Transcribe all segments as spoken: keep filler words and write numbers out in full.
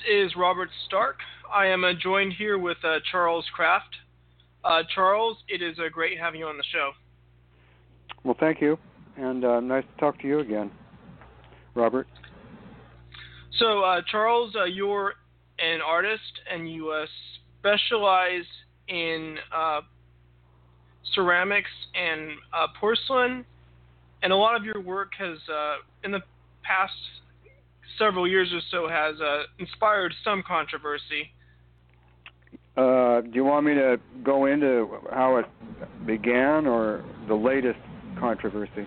is Robert Stark. I am uh, joined here with uh, Charles Kraft. Uh, Charles, it is uh, great having you on the show. Well, thank you, and uh, nice to talk to you again, Robert. So, uh, Charles, uh, you're an artist, and you uh, specialize in uh, ceramics and uh, porcelain, and a lot of your work has, uh, in the past several years or so, has uh, inspired some controversy. Uh, do you want me to go into how it began or the latest controversy?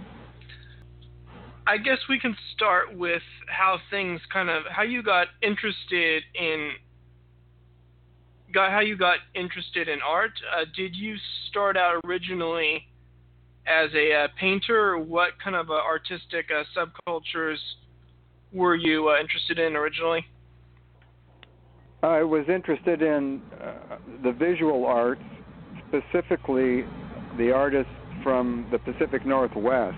I guess we can start with how things kind of, how you got interested in, got how you got interested in art. Uh, did you start out originally as a uh, painter, or what kind of uh, artistic uh, subcultures were you uh, interested in originally? I was interested in uh, the visual arts, specifically the artists from the Pacific Northwest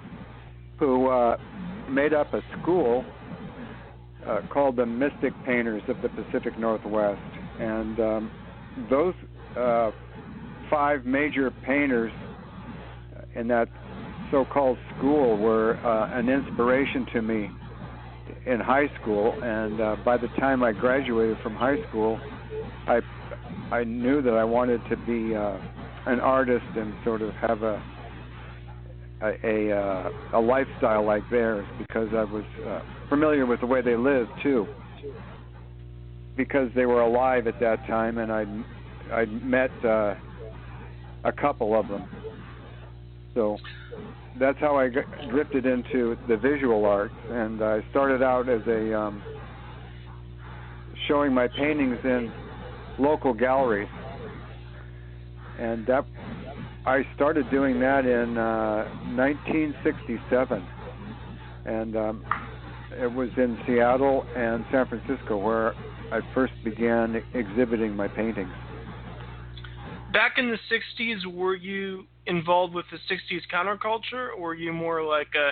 who uh, made up a school uh, called the Mystic Painters of the Pacific Northwest. And um, those uh, five major painters in that so-called school were uh, an inspiration to me in high school, and uh, by the time I graduated from high school, I I knew that I wanted to be uh, an artist and sort of have a a a, uh, a lifestyle like theirs, because I was uh, familiar with the way they lived too, because they were alive at that time, and I'd I'd met uh, a couple of them, so that's how I drifted into the visual arts. And I started out as a um, showing my paintings in local galleries, and that I started doing that in uh, nineteen sixty-seven, and um, it was in Seattle and San Francisco where I first began exhibiting my paintings. Back in the sixties, were you involved with the sixties counterculture, or were you more like a,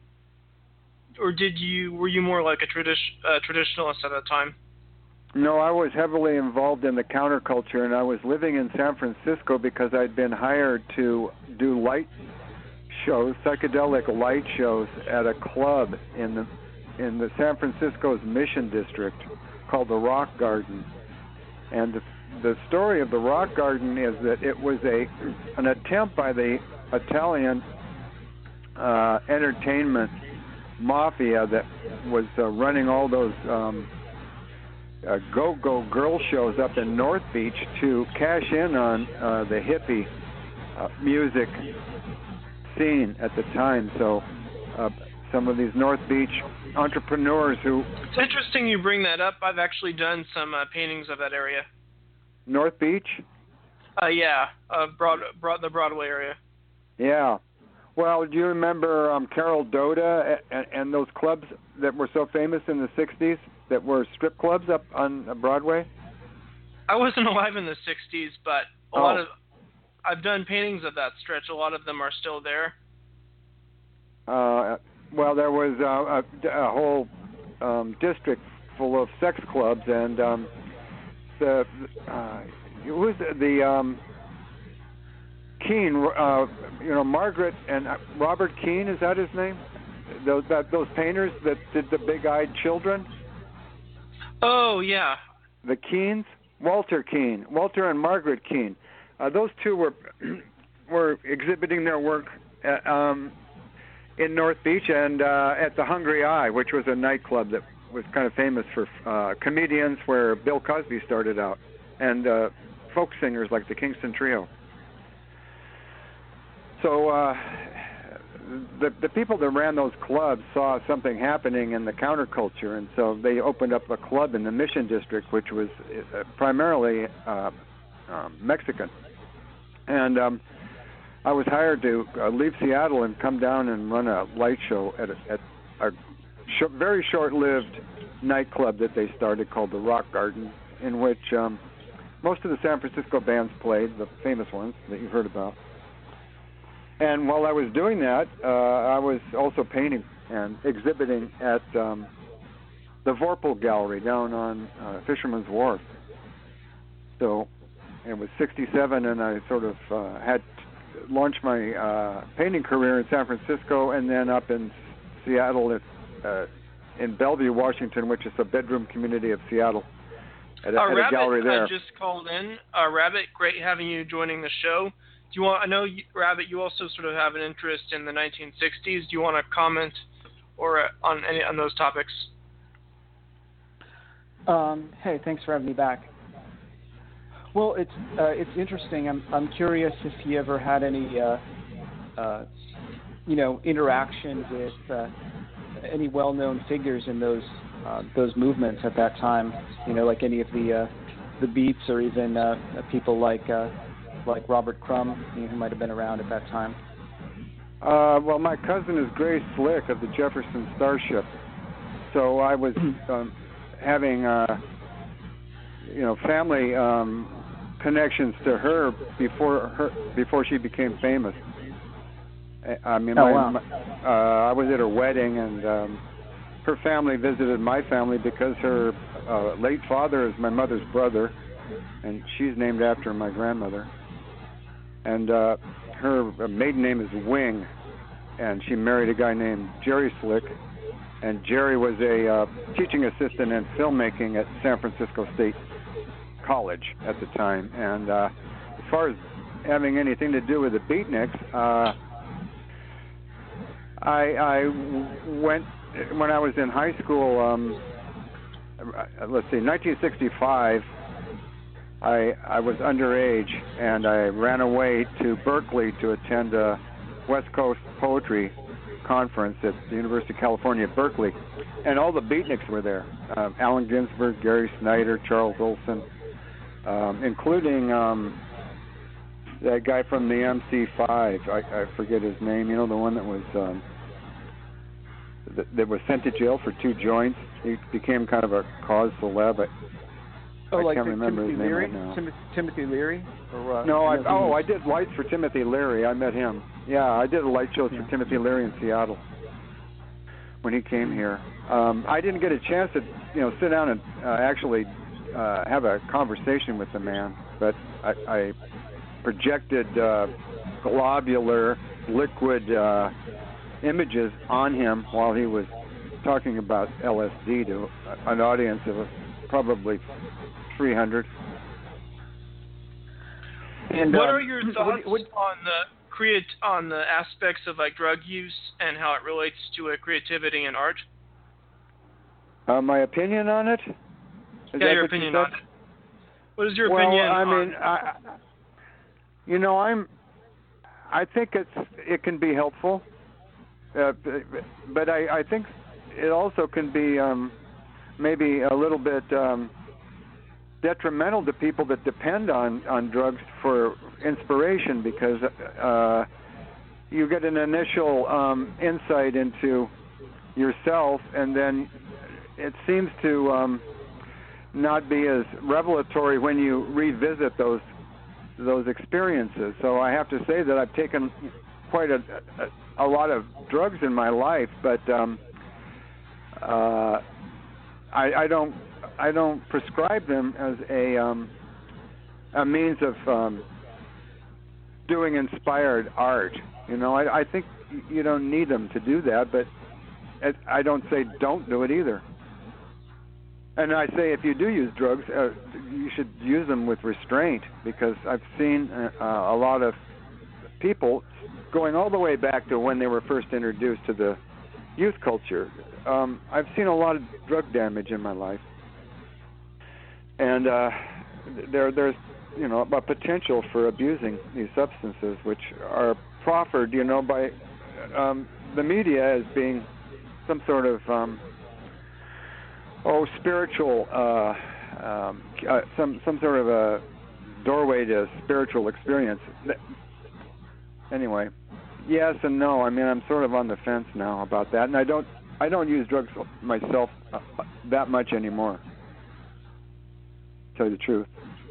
or did you were you more like a tradi- uh, traditionalist at that time? No, I was heavily involved in the counterculture, and I was living in San Francisco because I'd been hired to do light shows, psychedelic light shows, at a club in the in the San Francisco's Mission District called the Rock Garden. And the, the story of the Rock Garden is that it was a an attempt by the Italian uh, entertainment mafia that was uh, running all those um, uh, go-go girl shows up in North Beach to cash in on uh, the hippie uh, music scene at the time. So uh, some of these North Beach entrepreneurs who... It's interesting you bring that up. I've actually done some uh, paintings of that area. North Beach? Uh, yeah, uh, Broad, Broad, the Broadway area. Yeah. Well, do you remember um, Carol Doda and, and those clubs that were so famous in the sixties that were strip clubs up on Broadway? I wasn't alive in the sixties, but a oh. lot of I've done paintings of that stretch. A lot of them are still there. Uh, well, there was uh, a, a whole um, district full of sex clubs, and um, the uh, who was the, the um, Keene, uh, you know, Margaret and Robert Keene, is that his name? Those that those painters that did the big-eyed children. Oh yeah. The Keenes, Walter Keene, Walter and Margaret Keene. Uh, those two were were exhibiting their work at, um, in North Beach and uh, at the Hungry Eye, which was a nightclub that was kind of famous for uh, comedians, where Bill Cosby started out, and uh, folk singers like the Kingston Trio. So uh, the the people that ran those clubs saw something happening in the counterculture, and so they opened up a club in the Mission District, which was uh, primarily uh, um, Mexican. And um, I was hired to uh, leave Seattle and come down and run a light show at a, at a sh- very short-lived nightclub that they started called the Rock Garden, in which um, most of the San Francisco bands played, the famous ones that you've heard about. And while I was doing that, uh, I was also painting and exhibiting at um, the Vorpal Gallery down on uh, Fisherman's Wharf. So it was sixty-seven, and I sort of uh, had launched my uh, painting career in San Francisco, and then up in Seattle, at, uh, in Bellevue, Washington, which is a bedroom community of Seattle, at a, uh, at Rabbit, a gallery there. I just called in. Uh, Rabbit, great having you joining the show. Do you want? I know, you, Rabbit, you also sort of have an interest in the nineteen sixties. Do you want to comment or uh, on any on those topics? Um, hey, thanks for having me back. Well, it's uh, it's interesting. I'm I'm curious if you ever had any uh, uh, you know interaction with uh, any well-known figures in those uh, those movements at that time. You know, like any of the uh, the Beats, or even uh, people like uh, like Robert Crumb, you know, who might have been around at that time. Uh, well, my cousin is Grace Slick of the Jefferson Starship, so I was um, having uh, you know family um, connections to her before her before she became famous. I mean, oh, my, wow. my, uh, I was at her wedding, and um, her family visited my family because her uh, late father is my mother's brother, and she's named after my grandmother. And uh, her maiden name is Wing, and she married a guy named Jerry Slick, and Jerry was a uh, teaching assistant in filmmaking at San Francisco State College at the time. And uh, as far as having anything to do with the Beatniks, uh, I, I went when I was in high school. Um, let's see, nineteen sixty-five. I I was underage, and I ran away to Berkeley to attend a West Coast Poetry Conference at the University of California at Berkeley, and all the Beatniks were there. Uh, Allen Ginsberg, Gary Snyder, Charles Olson, um, including um, that guy from the M C five. I, I forget his name. You know, the one that was um, that, that was sent to jail for two joints. He became kind of a cause celeb. I, Oh, I like can't remember Timothy his name Leary? right now. Tim- Timothy Leary? Or, uh, no, I, Timothy oh, I did lights for Timothy Leary. I met him. Yeah, I did a light show yeah. for Timothy Leary in Seattle when he came here. Um, I didn't get a chance to, you know, sit down and uh, actually uh, have a conversation with the man, but I, I projected uh, globular liquid uh, images on him while he was talking about L S D to an audience of probably three hundred. And what um, are your thoughts what, what, on the create on the aspects of like drug use and how it relates to uh, creativity and art? Uh, my opinion on it? Is yeah, your opinion you on it. What is your well, opinion? I on mean, I, you know, I'm. I think it's it can be helpful, uh, but I, I think it also can be um, maybe a little bit. Um, detrimental to people that depend on, on drugs for inspiration, because uh, you get an initial um, insight into yourself, and then it seems to um, not be as revelatory when you revisit those those experiences. So I have to say that I've taken quite a, a, a lot of drugs in my life, but um, uh, I, I don't I don't prescribe them as a um, a means of um, doing inspired art. You know, I, I think you don't need them to do that, but I don't say don't do it either. And I say if you do use drugs, uh, you should use them with restraint, because I've seen uh, a lot of people going all the way back to when they were first introduced to the youth culture. Um, I've seen a lot of drug damage in my life. And uh, there, there's, you know, a potential for abusing these substances, which are proffered, you know, by um, the media as being some sort of, um, oh, spiritual, uh, um, uh, some some sort of a doorway to spiritual experience. Anyway, yes and no. I mean, I'm sort of on the fence now about that, and I don't, I don't use drugs myself uh, that much anymore. Tell you the truth.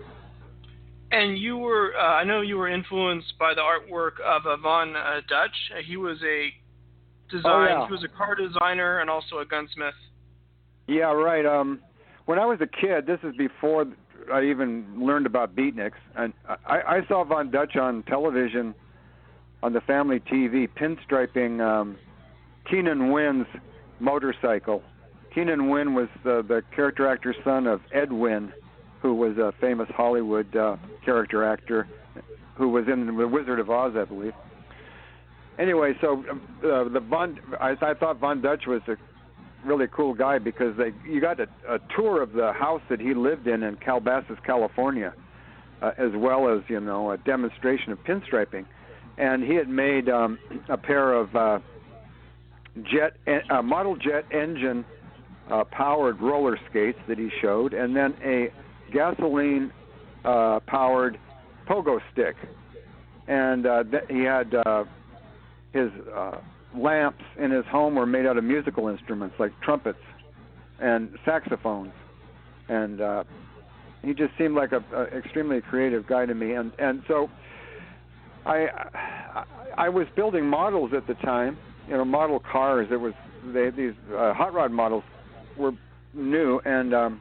And you were, uh, I know you were influenced by the artwork of uh, Von uh, Dutch. Uh, he was a design, oh, yeah. he was a car designer and also a gunsmith. Yeah, right. Um, when I was a kid, this is before I even learned about beatniks, and I, I saw Von Dutch on television on the family T V, pinstriping um, Keenan Wynn's motorcycle. Keenan Wynn was the, the character actor's son of Ed Wynn, who was a famous Hollywood uh, character actor who was in The Wizard of Oz, I believe. Anyway, so uh, the Von, I, I thought Von Dutch was a really cool guy because they you got a, a tour of the house that he lived in in Calabasas, California, uh, as well as, you know, a demonstration of pinstriping. And he had made um, a pair of uh, jet uh, model jet engine uh, powered roller skates that he showed, and then a gasoline uh, powered pogo stick. And uh, th- he had uh, his uh, lamps in his home were made out of musical instruments like trumpets and saxophones, and uh, he just seemed like a, a extremely creative guy to me. And and so I I was building models at the time, you know, model cars. It was they, these uh, hot rod models were new, and um,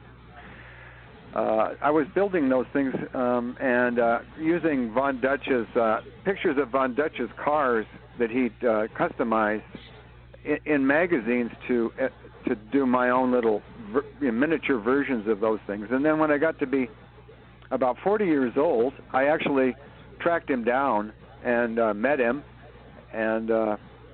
uh, I was building those things um, and uh, using Von Dutch's uh, pictures of Von Dutch's cars that he'd uh, customized in, in magazines to uh, to do my own little ver- you know, miniature versions of those things. And then when I got to be about forty years old, I actually tracked him down and uh, met him, and uh,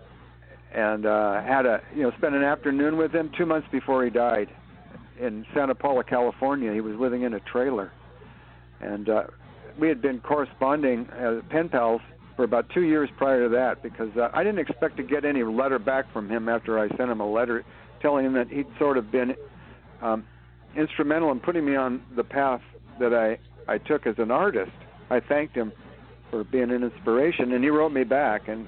and uh, had a you know spent an afternoon with him two months before he died in Santa Paula, California. He was living in a trailer, and uh, we had been corresponding as pen pals for about two years prior to that, because uh, I didn't expect to get any letter back from him after I sent him a letter telling him that he'd sort of been um, instrumental in putting me on the path that I, I took as an artist. I thanked him for being an inspiration, and he wrote me back, and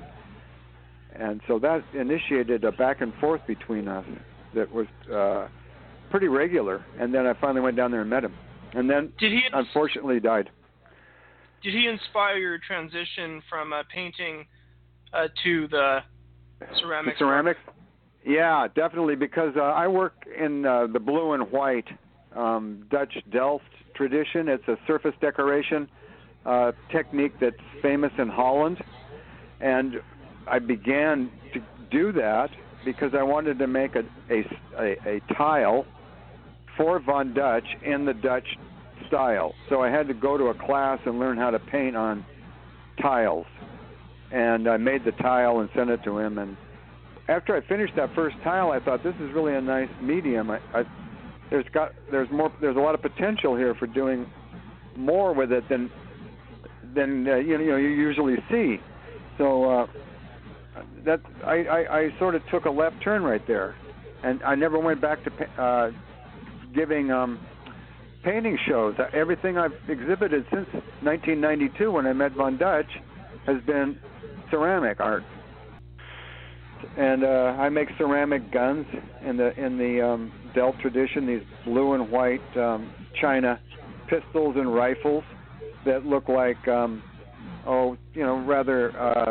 and so that initiated a back and forth between us that was uh, pretty regular. And then I finally went down there and met him, and then Did he unfortunately died. Did he inspire your transition from uh, painting uh, to the ceramics? To ceramics? Yeah, definitely, because uh, I work in uh, the blue and white um, Dutch Delft tradition. It's a surface decoration uh, technique that's famous in Holland, and I began to do that because I wanted to make a, a, a, a tile for Von Dutch in the Dutch style. So I had to go to a class and learn how to paint on tiles. And I made the tile and sent it to him. And after I finished that first tile, I thought, this is really a nice medium. I, I, there's got there's more there's a lot of potential here for doing more with it than than uh, you know you usually see. So uh, that I, I, I sort of took a left turn right there, and I never went back to uh, giving um, painting shows. Everything I've exhibited since nineteen ninety-two, when I met Von Dutch, has been ceramic art. And uh, I make ceramic guns in the in the um, Delft tradition. These blue and white um, China pistols and rifles that look like um, oh you know rather uh,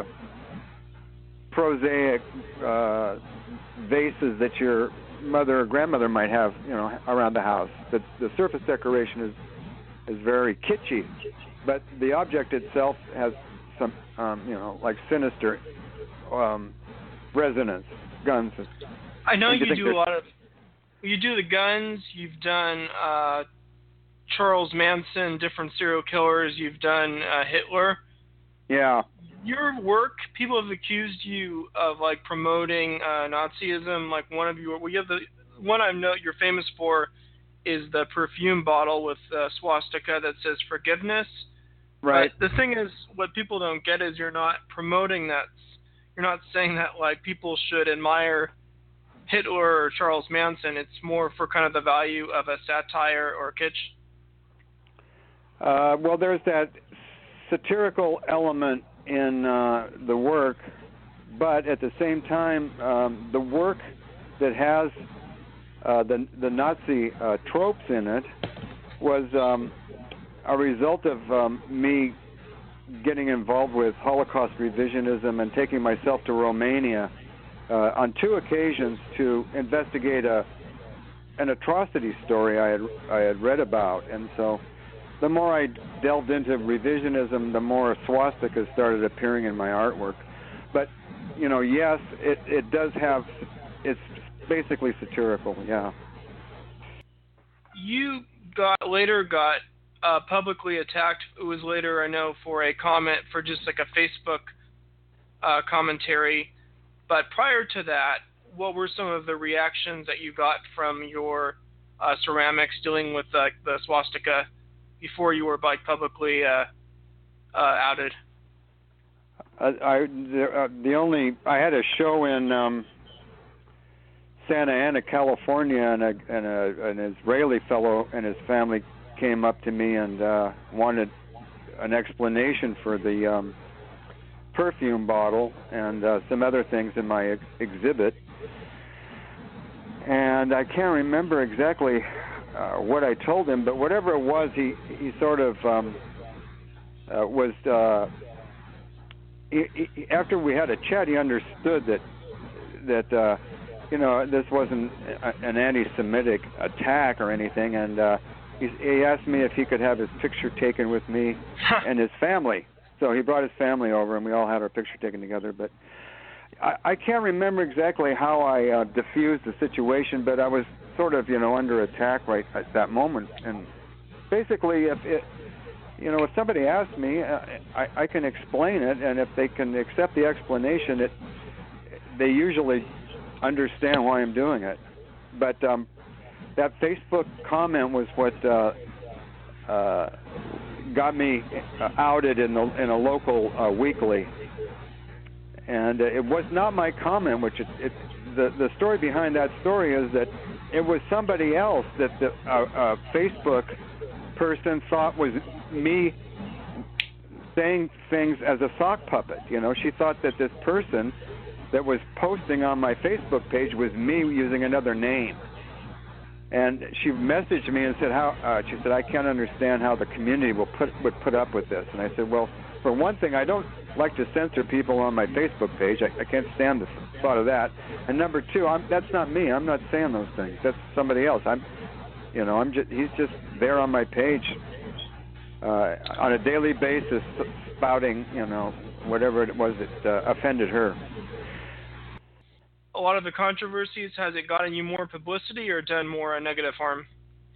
prosaic uh, vases that your mother or grandmother might have, you know, around the house. The, the surface decoration is is very kitschy, but the object itself has some, um, you know, like sinister um, resonance. Guns. I know you you do a lot of. You do the guns. You've done uh, Charles Manson, different serial killers. You've done uh, Hitler. Yeah. Your work, people have accused you of like promoting uh, Nazism. Like one of your, well, you have the one I know you're famous for is the perfume bottle with uh, swastika that says forgiveness. Right. But the thing is, what people don't get is you're not promoting that. You're not saying that like people should admire Hitler or Charles Manson. It's more for kind of the value of a satire or kitsch. Uh, well, there's that satirical element in uh, the work, but at the same time, um, the work that has uh, the the Nazi uh, tropes in it was um, a result of um, me getting involved with Holocaust revisionism and taking myself to Romania uh, on two occasions to investigate a an atrocity story I had I had read about, and so the more I delved into revisionism, the more swastikas started appearing in my artwork. But you know, yes, it it does have, it's basically satirical, yeah. You got later got uh, publicly attacked. It was later, I know, for a comment for just like a Facebook uh, commentary. But prior to that, what were some of the reactions that you got from your uh, ceramics dealing with uh, the swastika before you were like publicly uh, uh, outed? Uh, I the, uh, the only I had a show in um, Santa Ana, California, and, a, and a, an Israeli fellow and his family came up to me and uh, wanted an explanation for the um, perfume bottle and uh, some other things in my ex- exhibit. And I can't remember exactly uh, what I told him, but whatever it was, he he sort of um, uh, was. Uh, he, he, after we had a chat, he understood that that. Uh, You know, this wasn't an anti-Semitic attack or anything, and uh, he, he asked me if he could have his picture taken with me and his family. So he brought his family over, and we all had our picture taken together. But I, I can't remember exactly how I uh, diffused the situation, but I was sort of, you know, under attack right at that moment. And basically, if it, you know, if somebody asks me, uh, I, I can explain it, and if they can accept the explanation, it they usually understand why I'm doing it. But um, that Facebook comment was what uh, uh, got me outed in the in a local uh, weekly, and uh, it was not my comment. Which it, it the the story behind that story is that it was somebody else that the uh, uh, Facebook person thought was me saying things as a sock puppet. You know, she thought that this person that was posting on my Facebook page was me using another name. And she messaged me and said, "How?" Uh, she said, "I can't understand how the community will put would put up with this." And I said, "Well, for one thing, I don't like to censor people on my Facebook page. I, I can't stand the thought of that. And number two, I'm, that's not me. I'm not saying those things. That's somebody else. I'm, you know, I'm just he's just there on my page uh, on a daily basis, spouting, you know, whatever it was that uh, offended her." A lot of the controversies, has it gotten you more publicity or done more negative harm?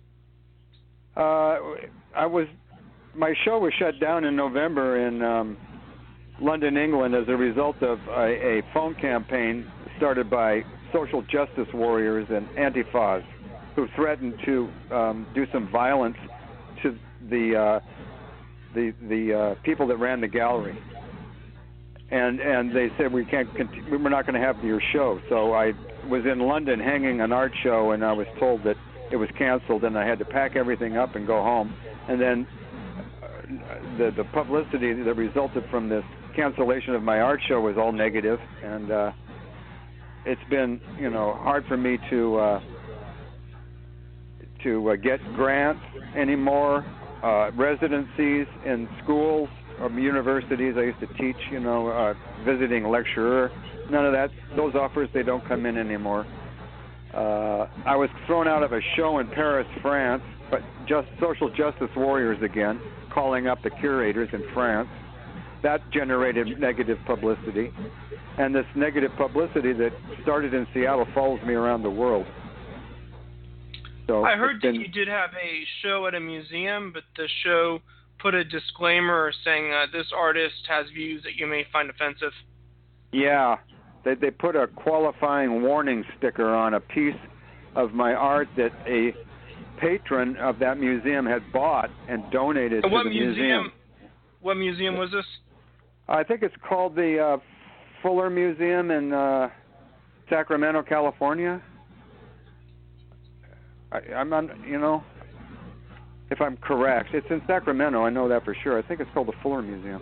Uh, I was, my show was shut down in November in um, London, England, as a result of a, a phone campaign started by social justice warriors and Antifas who threatened to um, do some violence to the uh, the the uh, people that ran the gallery. And and they said we can't continue, we're not going to have your show. So I was in London hanging an art show, and I was told that it was canceled, and I had to pack everything up and go home. And then uh, the the publicity that resulted from this cancellation of my art show was all negative, and uh, it's been you know hard for me to uh, to uh, get grants anymore, uh, residencies in schools. Or universities. I used to teach, you know, uh, visiting lecturer. None of that. Those offers, they don't come in anymore. Uh, I was thrown out of a show in Paris, France, but just social justice warriors again, calling up the curators in France. That generated negative publicity. And this negative publicity that started in Seattle follows me around the world. So I heard been, that you did have a show at a museum, but the show put a disclaimer saying uh, this artist has views that you may find offensive. Yeah, they they put a qualifying warning sticker on a piece of my art that a patron of that museum had bought and donated and to what the museum, museum. What museum was this? I think it's called the uh, Fuller Museum in uh, Sacramento, California. I, I'm not, you know. If I'm correct, it's in Sacramento. I know that for sure. I think it's called the Fuller Museum.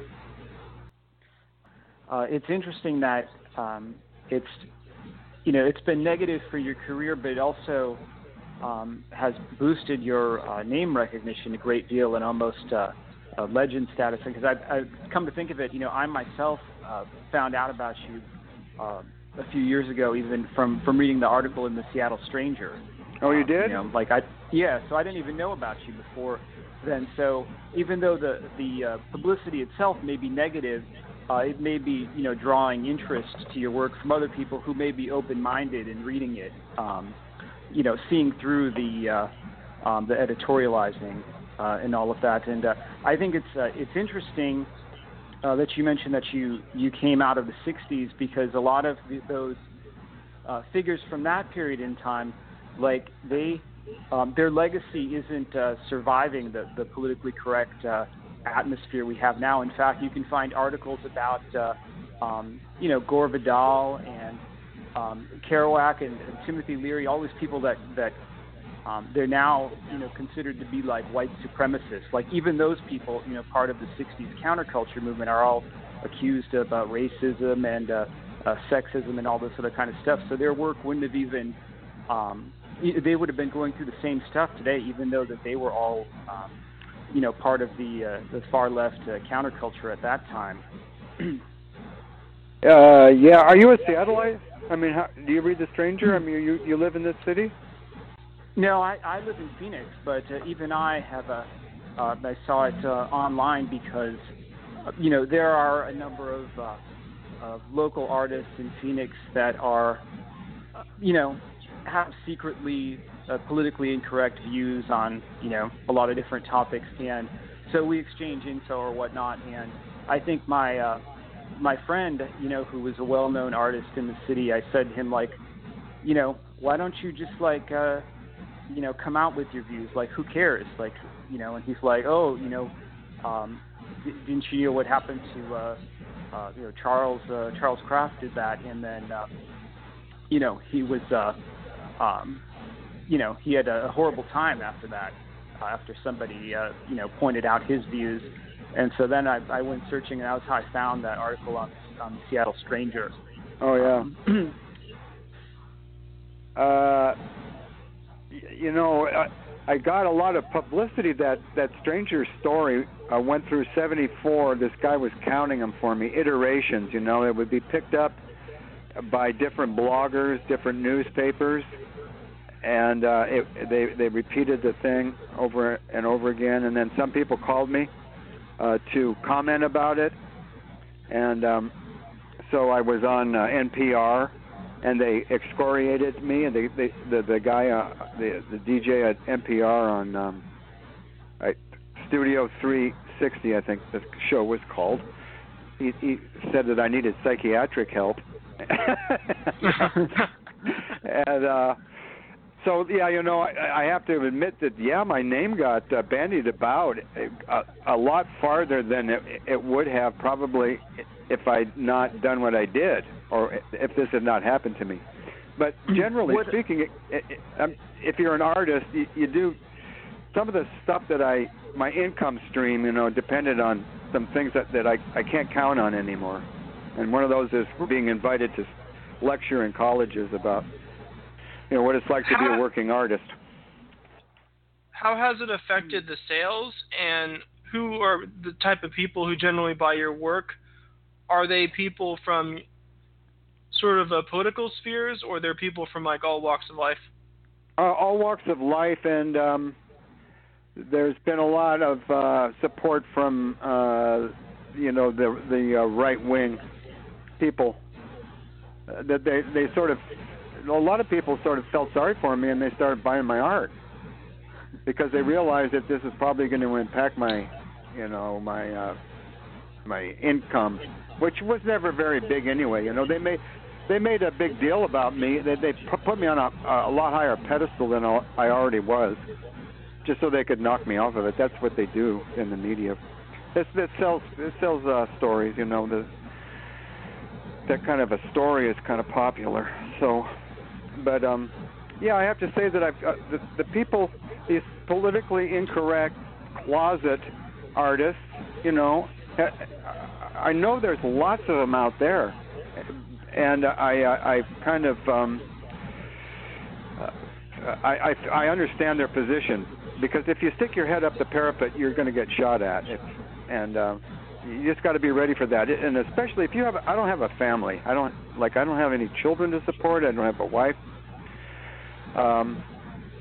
Uh, it's interesting that um, it's, you know, it's been negative for your career, but it also um, has boosted your uh, name recognition a great deal and almost uh, a legend status. Because I've, I've come to think of it, you know, I myself uh, found out about you uh, a few years ago, even from, from reading the article in the Seattle Stranger. Oh, you um, did? You know, like I, yeah. So I didn't even know about you before then. So even though the the uh, publicity itself may be negative, uh, it may be, you know, drawing interest to your work from other people who may be open-minded in reading it. Um, you know, seeing through the uh, um, the editorializing uh, and all of that. And uh, I think it's uh, it's interesting uh, that you mentioned that you you came out of the sixties, because a lot of the, those uh, figures from that period in time, like they. Um, their legacy isn't uh, surviving the, the politically correct uh, atmosphere we have now. In fact, you can find articles about, uh, um, you know, Gore Vidal and um, Kerouac and, and Timothy Leary, all these people that, that um, they're now, you know, considered to be like white supremacists. Like even those people, you know, part of the sixties counterculture movement are all accused of uh, racism and uh, uh, sexism and all this other kind of stuff. So their work wouldn't have even... Um, they would have been going through the same stuff today, even though that they were all, um, you know, part of the uh, the far left uh, counterculture at that time. uh, yeah. Are you a Seattleite? I mean, how, do you read The Stranger? I mean, you you live in this city? No, I, I live in Phoenix, but uh, even I have a. Uh, I saw it uh, online because, uh, you know, there are a number of, uh, of local artists in Phoenix that are, uh, you know. have secretly uh, politically incorrect views on, you know, a lot of different topics, and so we exchange info or whatnot. And I think my uh, my friend, you know, who was a well-known artist in the city, I said to him, like, you know, why don't you just like, uh, you know, come out with your views? Like, who cares? Like, you know, and he's like, oh, you know, um, didn't you know what happened to, uh, uh, you know, Charles uh, Charles Kraft did that, and then, uh, you know, he was. Uh, Um, you know, he had a horrible time after that, uh, after somebody, uh, you know, pointed out his views. And so then I, I went searching, and that was how I found that article on, on the Seattle Stranger. Oh, yeah. Um, uh, you know, I, I got a lot of publicity. That, that Stranger story uh, went through seventy-four. This guy was counting them for me, iterations, you know. It would be picked up by different bloggers, different newspapers, and uh, it, they they repeated the thing over and over again. And then some people called me uh, to comment about it, and um, so I was on uh, N P R, and they excoriated me. And they, they the the guy, uh, the the D J at N P R on um, I, Studio three sixty, I think the show was called. He, he said that I needed psychiatric help. and uh, so, yeah, you know, I, I have to admit that, yeah, my name got uh, bandied about a, a lot farther than it, it would have probably if I'd not done what I did, or if this had not happened to me. But generally what, speaking, it, it, it, if you're an artist, you, you do some of the stuff that I, my income stream, you know, depended on some things that, that I, I can't count on anymore. And one of those is being invited to lecture in colleges about, you know, what it's like to how, be a working artist. How has it affected the sales, and who are the type of people who generally buy your work? Are they people from sort of a political spheres, or they're people from like all walks of life? Uh, all walks of life, and um, there's been a lot of uh, support from, uh, you know, the the uh, right wing people. Uh, that they they sort of, a lot of people sort of felt sorry for me, and they started buying my art because they realized that this is probably going to impact my, you know, my uh, my income, which was never very big anyway. You know, they made they made a big deal about me. They they put me on a, a lot higher pedestal than I already was, just so they could knock me off of it. That's what they do in the media. This this sells this sells uh, stories. You know, the that kind of a story is kind of popular. So, but um, yeah, I have to say that I've uh, the, the people, these politically incorrect closet artists, you know, I know there's lots of them out there, and I I, I kind of um, I, I I understand their position, because if you stick your head up the parapet, you're going to get shot at, it, and uh, you just got to be ready for that. And especially if you have, I don't have a family. I don't like I don't have any children to support. I don't have a wife. Um,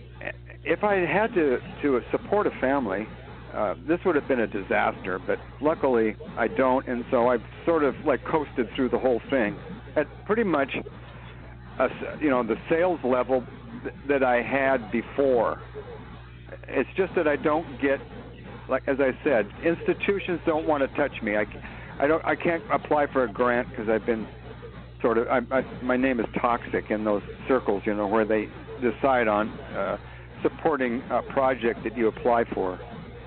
if I had to to support a family, uh, this would have been a disaster. But luckily, I don't, and so I've sort of like coasted through the whole thing at pretty much, a, you know, the sales level th- that I had before. It's just that I don't get, like as I said, institutions don't want to touch me. I, I don't, I can't apply for a grant because I've been sort of, I, I, my name is toxic in those circles, you know, where they decide on uh, supporting a project that you apply for.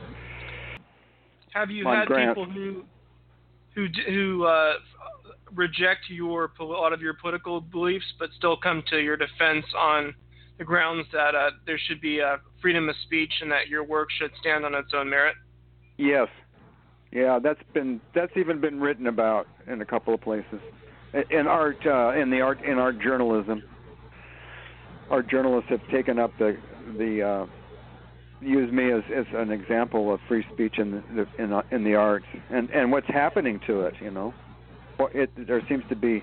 Have you on had grants. people who who who uh, reject your a lot of your political beliefs, but still come to your defense on the grounds that uh, there should be uh, freedom of speech and that your work should stand on its own merit? Yes, yeah, that's been that's even been written about in a couple of places. In art, uh, in the art, in art journalism, art journalists have taken up the the uh, use me as, as an example of free speech in the in, uh, in the arts and, and what's happening to it. You know, it, there seems to be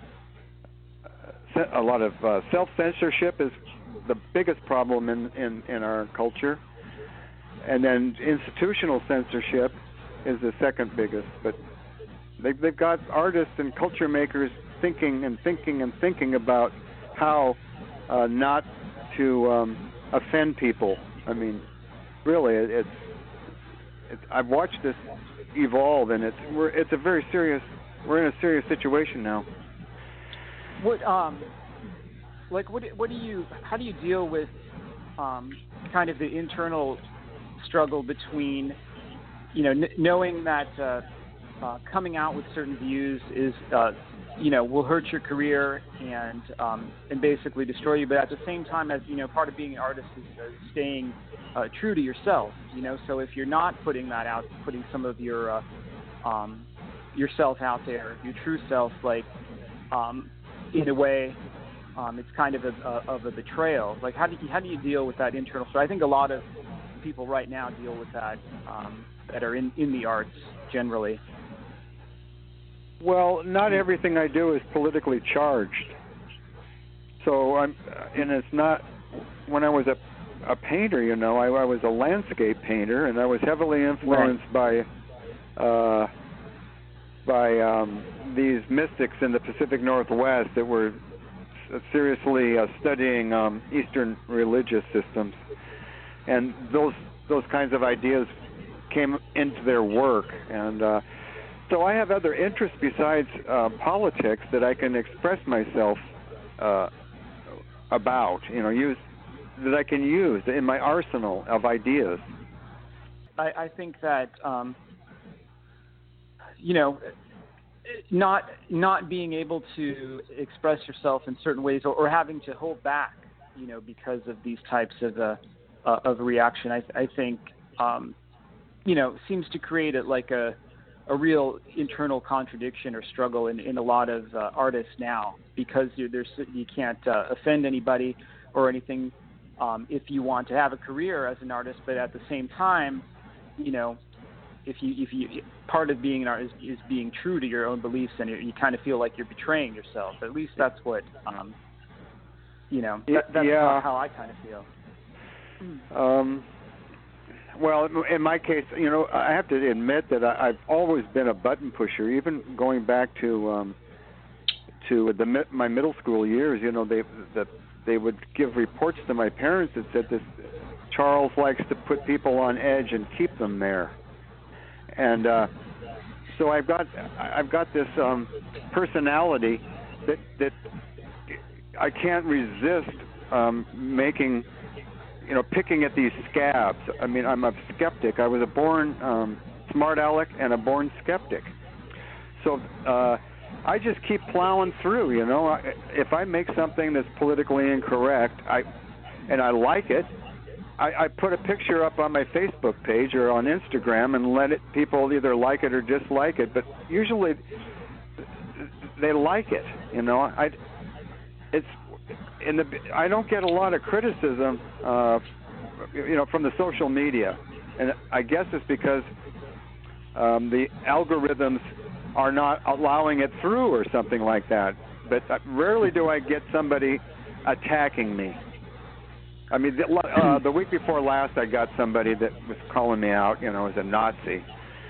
a lot of uh, self-censorship is the biggest problem in, in, in our culture, and then institutional censorship is the second biggest. But They've, they've got artists and culture makers thinking and thinking and thinking about how uh, not to um, offend people. I mean, really, it, it's, it's. I've watched this evolve, and it's we're it's a very serious. We're in a serious situation now. What um, like what what do you how do you deal with um, kind of the internal struggle between, you know, n- knowing that. Uh, Uh, coming out with certain views is, uh, you know, will hurt your career and um, and basically destroy you. But at the same time, as you know, part of being an artist is uh, staying uh, true to yourself. You know, so if you're not putting that out, putting some of your uh, um, yourself out there, your true self, like um, in a way, um, it's kind of a, a, of a betrayal. Like, how do you how do you deal with that internal? So I think a lot of people right now deal with that um, that are in, in the arts generally. Well, not everything I do is politically charged. So I'm, and it's not. When I was a, a painter, you know, I, I was a landscape painter, and I was heavily influenced right. by, uh, by um, these mystics in the Pacific Northwest that were seriously uh, studying um, Eastern religious systems, and those those kinds of ideas came into their work, and. Uh, So I have other interests besides uh, politics that I can express myself uh, about, you know, use that I can use in my arsenal of ideas. I, I think that, um, you know, not not being able to express yourself in certain ways, or, or having to hold back, you know, because of these types of uh, uh, of reaction, I, I think, um, you know, seems to create a, like a a real internal contradiction or struggle in, in a lot of uh, artists now, because you, there's, you can't uh, offend anybody or anything um, if you want to have a career as an artist, but at the same time, you know, if you if you part of being an artist is, is being true to your own beliefs, and you, you kind of feel like you're betraying yourself. At least that's what um, you know. That, that's yeah. how I kind of feel. Um. Well, in my case, you know, I have to admit that I, I've always been a button pusher, even going back to um, to the my middle school years. You know, they that they would give reports to my parents that said this Charles likes to put people on edge and keep them there, and uh, so I've got I've got this um, personality that that I can't resist um, making. You know, picking at these scabs. I mean, I'm a skeptic. I was a born um, smart aleck and a born skeptic. So uh, I just keep plowing through. You know, if I make something that's politically incorrect, I and I like it, I, I put a picture up on my Facebook page or on Instagram and let it people either like it or dislike it. But usually they like it. You know, I it's. In the, I don't get a lot of criticism, uh, you know, from the social media, and I guess it's because um, the algorithms are not allowing it through or something like that. But rarely do I get somebody attacking me. I mean, the, uh, the week before last, I got somebody that was calling me out, you know, as a Nazi.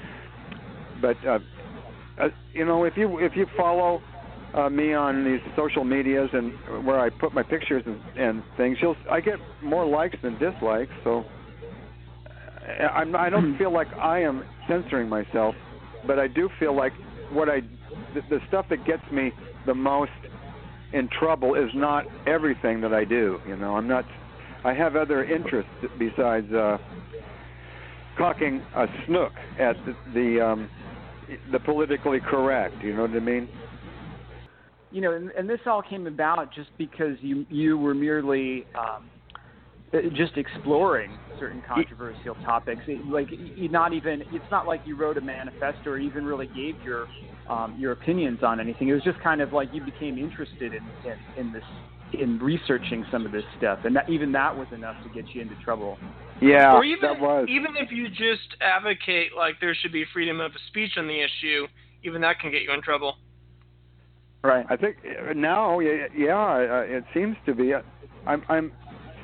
But uh, uh, you know, if you if you follow uh, me on these social medias and where I put my pictures and, and things, you'll I get more likes than dislikes. So I'm, I don't feel like I am censoring myself, but I do feel like what I the, the stuff that gets me the most in trouble is not everything that I do. You know, I'm not. I have other interests besides uh, cocking a snook at the the, um, the politically correct. You know what I mean? You know, and, and this all came about just because you you were merely um, just exploring certain controversial topics. It, like, you not even it's not like you wrote a manifesto or even really gave your um, your opinions on anything. It was just kind of like you became interested in in, in this. in researching some of this stuff, and that, even that was enough to get you into trouble. Yeah, or even, that was. Even if you just advocate like there should be freedom of speech on the issue, even that can get you in trouble. Right. I think now, yeah, yeah it seems to be. I'm, I'm,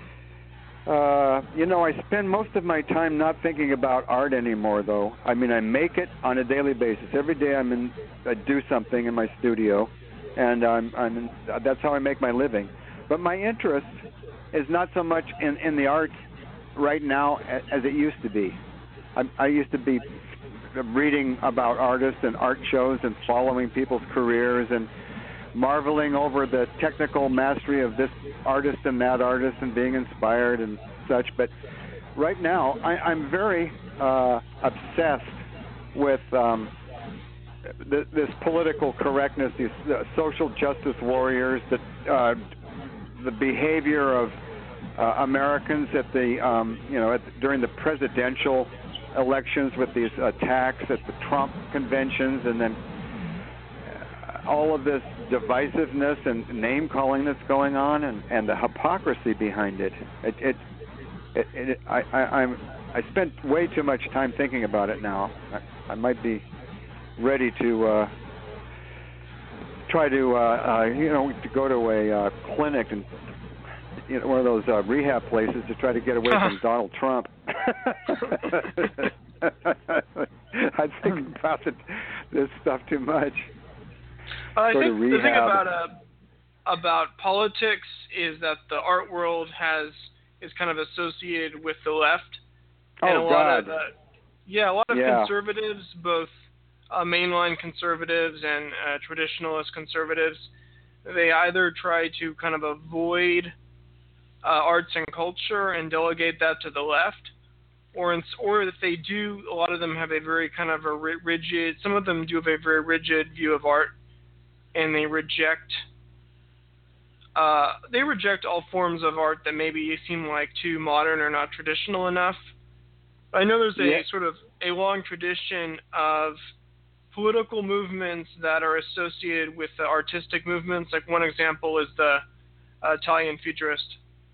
uh, you know, I spend most of my time not thinking about art anymore, though. I mean, I make it on a daily basis. Every day I'm in, I do something in my studio. And I'm, I'm, that's how I make my living. But my interest is not so much in, in the arts right now as it used to be. I, I used to be reading about artists and art shows and following people's careers and marveling over the technical mastery of this artist and that artist and being inspired and such. But right now, I, I'm very uh, obsessed with um, this political correctness, these uh, social justice warriors, that uh, the behavior of uh, Americans at the um, you know at, during the presidential elections with these attacks at the Trump conventions, and then all of this divisiveness and name calling that's going on, and, and the hypocrisy behind it. It, it, it, it I, I, I'm I spent way too much time thinking about it now. I, I might be ready to uh, try to, uh, uh, you know, to go to a uh, clinic and, you know, one of those uh, rehab places to try to get away from Donald Trump. I think about it, this stuff too much. Uh, I think the thing about uh, about politics is that the art world has is kind of associated with the left, and oh, a God. lot of uh, yeah, a lot of yeah. conservatives, both Uh, mainline conservatives and uh, traditionalist conservatives, they either try to kind of avoid uh, arts and culture and delegate that to the left, or in, or if they do, a lot of them have a very kind of a rigid, some of them do have a very rigid view of art, and they reject uh, they reject all forms of art that maybe seem like too modern or not traditional enough. I know there's a yeah. sort of a long tradition of political movements that are associated with the artistic movements. Like one example is the uh, Italian Futurist.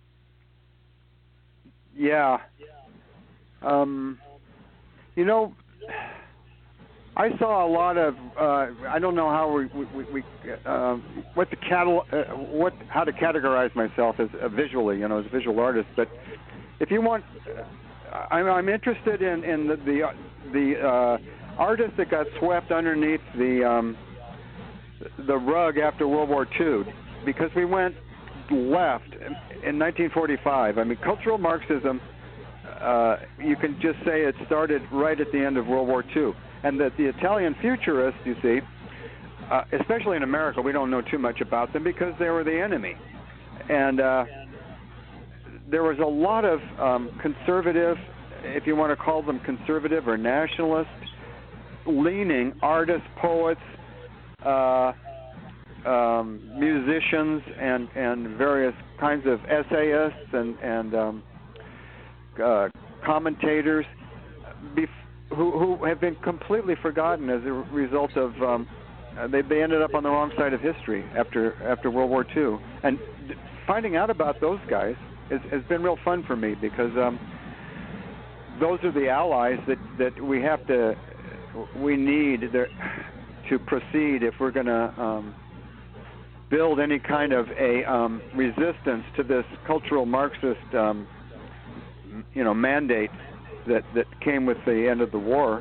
Yeah. Um, you know, I saw a lot of. Uh, I don't know how we, we, we uh, what the catal- uh, what how to categorize myself as uh, visually, you know, as a visual artist. But if you want, uh, I'm, I'm interested in in the the, the uh, artists that got swept underneath the um, the rug after World War Two, because we went left in, in nineteen forty-five. I mean, cultural Marxism, uh, you can just say it started right at the end of World War Two. And that the Italian Futurists, you see, uh, especially in America, we don't know too much about them because they were the enemy. And uh, there was a lot of um, conservative, if you want to call them conservative or nationalist, leaning artists, poets, uh, um, musicians, and, and various kinds of essayists and, and um, uh, commentators bef- who, who have been completely forgotten as a result of um, they, they ended up on the wrong side of history after after World War Two. And finding out about those guys is, has been real fun for me because um, those are the allies that, that we have to we need there, to proceed if we're going to um, build any kind of a um, resistance to this cultural Marxist, um, you know, mandate that that came with the end of the war.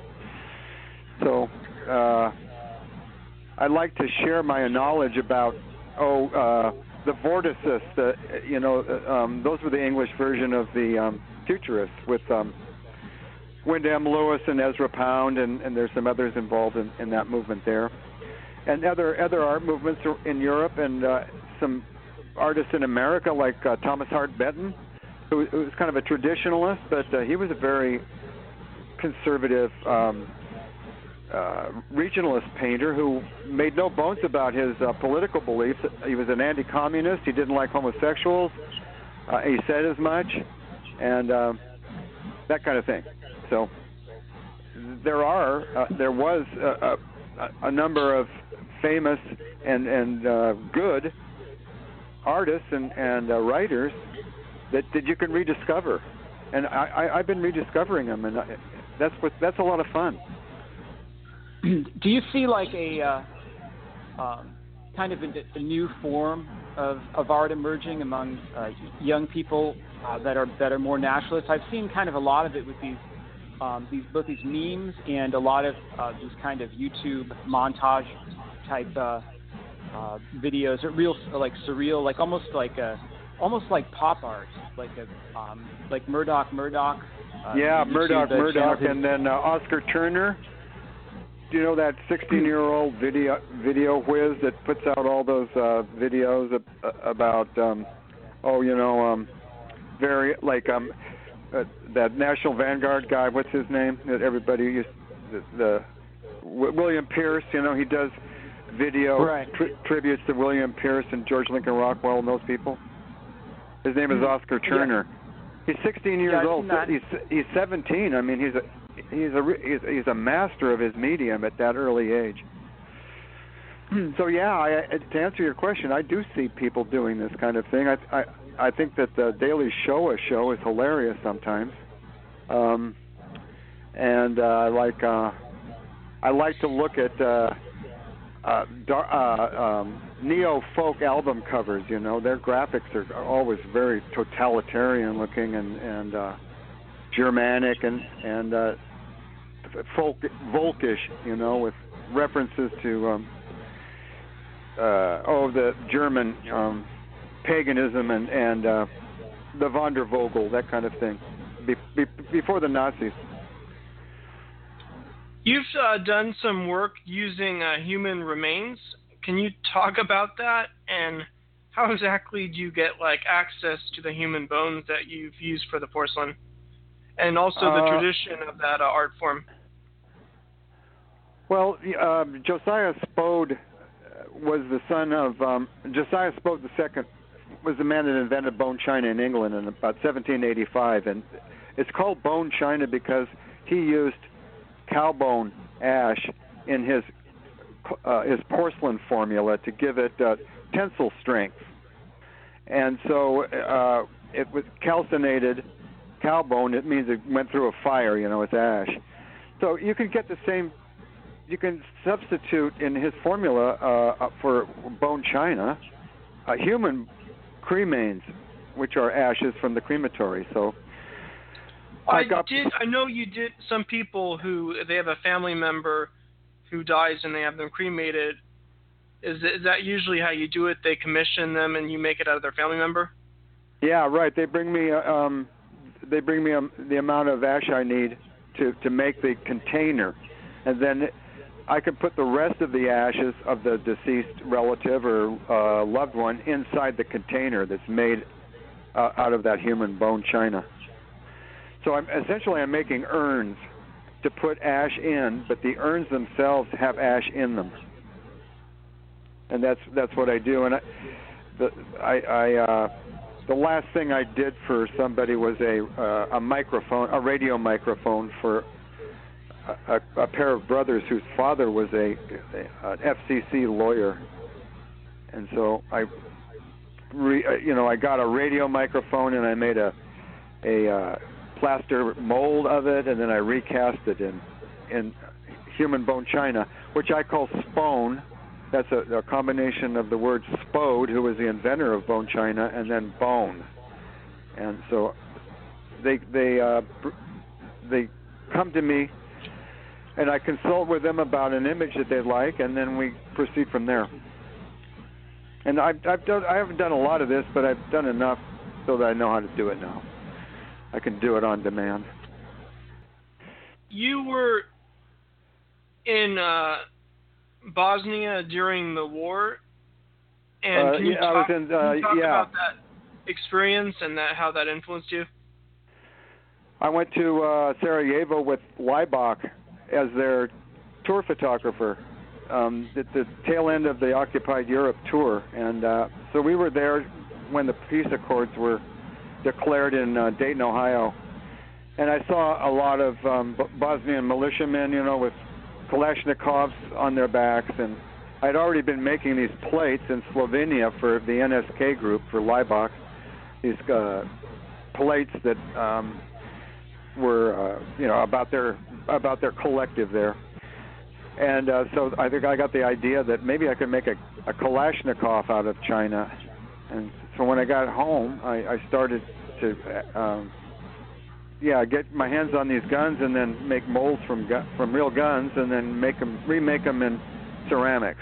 So uh, I'd like to share my knowledge about oh uh, the vorticists. Uh, you know, uh, um, those were the English version of the um, futurists with um, Wyndham Lewis and Ezra Pound, and, and there's some others involved in, in that movement there, and other other art movements in Europe, and uh, some artists in America like uh, Thomas Hart Benton, who, who was kind of a traditionalist, but uh, he was a very conservative um, uh, regionalist painter who made no bones about his uh, political beliefs. He was an anti-communist. He didn't like homosexuals. Uh, he said as much, and uh, that kind of thing. So there are, uh, there was a, a, a number of famous and and uh, good artists and and uh, writers that, that you can rediscover, and I, I, I've been rediscovering them, and I, that's what that's a lot of fun. Do you see like a uh, um, kind of a, a new form of, of art emerging among uh, young people uh, that are that are more nationalists? I've seen kind of a lot of it with these. Um, these both these memes and a lot of uh, these kind of YouTube montage type uh, uh, videos, or real like surreal, like almost like a almost like pop art, like a um, like Murdoch Murdoch. Uh, yeah, YouTube, Murdoch uh, Murdoch, and then uh, Oscar Turner. Do you know that sixteen-year-old video video whiz that puts out all those uh, videos ab- about um, oh you know um, very like um. Uh, that National Vanguard guy, what's his name? That everybody used, the, the William Pierce. You know, he does video right. tri- tributes to William Pierce and George Lincoln Rockwell and those people. His name is Oscar Turner. Yeah. He's sixteen years yeah, old. He's he's seventeen. I mean, he's a he's a he's, he's a master of his medium at that early age. So yeah, I, to answer your question, I do see people doing this kind of thing. I. I I think that the Daily Showa show is hilarious sometimes, um, and uh, like uh, I like to look at uh, uh, dar- uh, um, neo folk album covers. You know, their graphics are, are always very totalitarian looking and and uh, Germanic and and uh, folk folkish. You know, with references to um, uh, oh the German. Um, paganism and, and uh, the Wandervogel, that kind of thing, be, be, before the Nazis. You've uh, done some work using uh, human remains. Can you talk about that, and how exactly do you get like access to the human bones that you've used for the porcelain, and also the uh, tradition of that uh, art form? Well, uh, Josiah Spode was the son of um, Josiah Spode the second. Was the man that invented bone china in England in about seventeen eighty-five, and it's called bone china because he used cow bone ash in his uh, his porcelain formula to give it uh, tensile strength, and so uh, it was calcinated cow bone. It means it went through a fire, you know, it's ash. So you can get the same. You can substitute in his formula uh, for bone china uh, human cremains, which are ashes from the crematory. So I, I got, did. I know you did. Some people who they have a family member who dies and they have them cremated. Is, is that usually how you do it? They commission them and you make it out of their family member? Yeah, right. They bring me. Um, they bring me um, the amount of ash I need to to make the container, and then I can put the rest of the ashes of the deceased relative or uh, loved one inside the container that's made uh, out of that human bone china. So I'm essentially I'm making urns to put ash in, but the urns themselves have ash in them, and that's that's what I do. And I, the I, I uh, the last thing I did for somebody was a uh, a microphone, a radio microphone for. A, a pair of brothers whose father was a, a an F C C lawyer, and so I, re, you know, I got a radio microphone and I made a a uh, plaster mold of it, and then I recast it in in human bone china, which I call spone, That's a, a combination of the word Spode, who was the inventor of bone china, and then bone. And so they they uh, they come to me, and I consult with them about an image that they like, and then we proceed from there. And I've, I've done I haven't done a lot of this, but I've done enough so that I know how to do it now. I can do it on demand. You were in uh, Bosnia during the war, and uh, can you yeah, talk, I was in, uh, can you talk yeah. about that experience and that how that influenced you? I went to uh, Sarajevo with Leibach as their tour photographer um, at the tail end of the Occupied Europe tour, and uh, so we were there when the peace accords were declared in uh, Dayton, Ohio. And I saw a lot of um, Bosnian militiamen, you know, with Kalashnikovs on their backs, and I'd already been making these plates in Slovenia for the N S K group, for Leibach, these uh, plates that um, were, uh, you know, about their about their collective there. And uh, so I think I got the idea that maybe I could make a, a Kalashnikov out of China. And so when I got home, I, I started to, um, yeah, get my hands on these guns and then make molds from gu- from real guns and then make them, remake them in ceramics.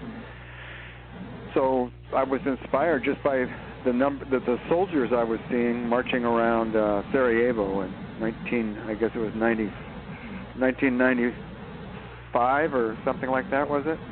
So I was inspired just by the number, the, the soldiers I was seeing marching around uh, Sarajevo in nineteen, I guess it was ninety, nineteen ninety-five or something like that, was it?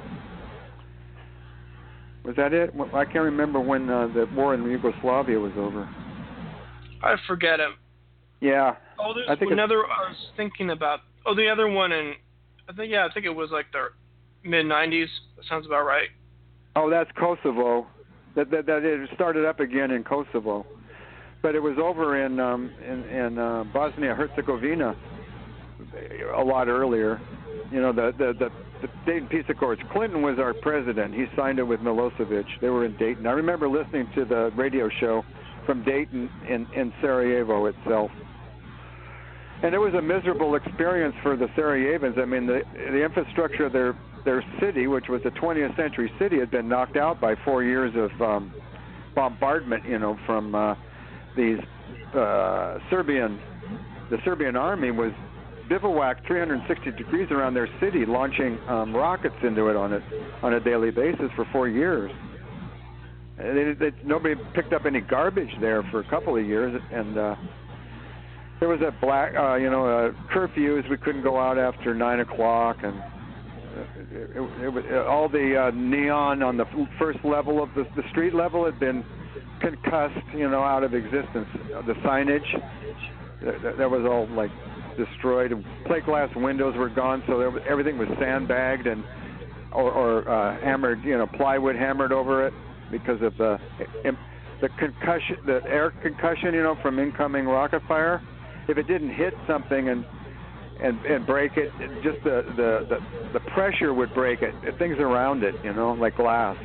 Was that it? I can't remember when uh, the war in Yugoslavia was over. I forget it. Yeah. Oh, there's I think another. I was thinking about. Oh, the other one in. I think yeah. I think it was like the mid nineties. That sounds about right. Oh, that's Kosovo. That that that it started up again in Kosovo, but it was over in um, in, in uh, Bosnia Herzegovina a lot earlier. You know, the the the. The Dayton Peace Accords. Clinton was our president. He signed it with Milosevic. They were in Dayton. I remember listening to the radio show from Dayton in, in Sarajevo itself. And it was a miserable experience for the Sarajevans. I mean, the the infrastructure of their, their city, which was a twentieth century city, had been knocked out by four years of um, bombardment, you know, from uh, these uh, Serbian, the Serbian army was bivouacked three hundred sixty degrees around their city, launching um, rockets into it on a on a daily basis for four years. They, they, nobody picked up any garbage there for a couple of years, and uh, there was a black, uh, you know, uh, curfews. We couldn't go out after nine o'clock, and it, it, it was all the uh, neon on the first level of the, the street level had been concussed, you know, out of existence. The signage, that, that was all like destroyed. Plate glass windows were gone, so there was, everything was sandbagged and or, or uh, hammered, you know, plywood hammered over it because of the the concussion, the air concussion, you know, from incoming rocket fire. If it didn't hit something and and, and break it, it just the, the the the pressure would break it. Things around it, you know, like glass.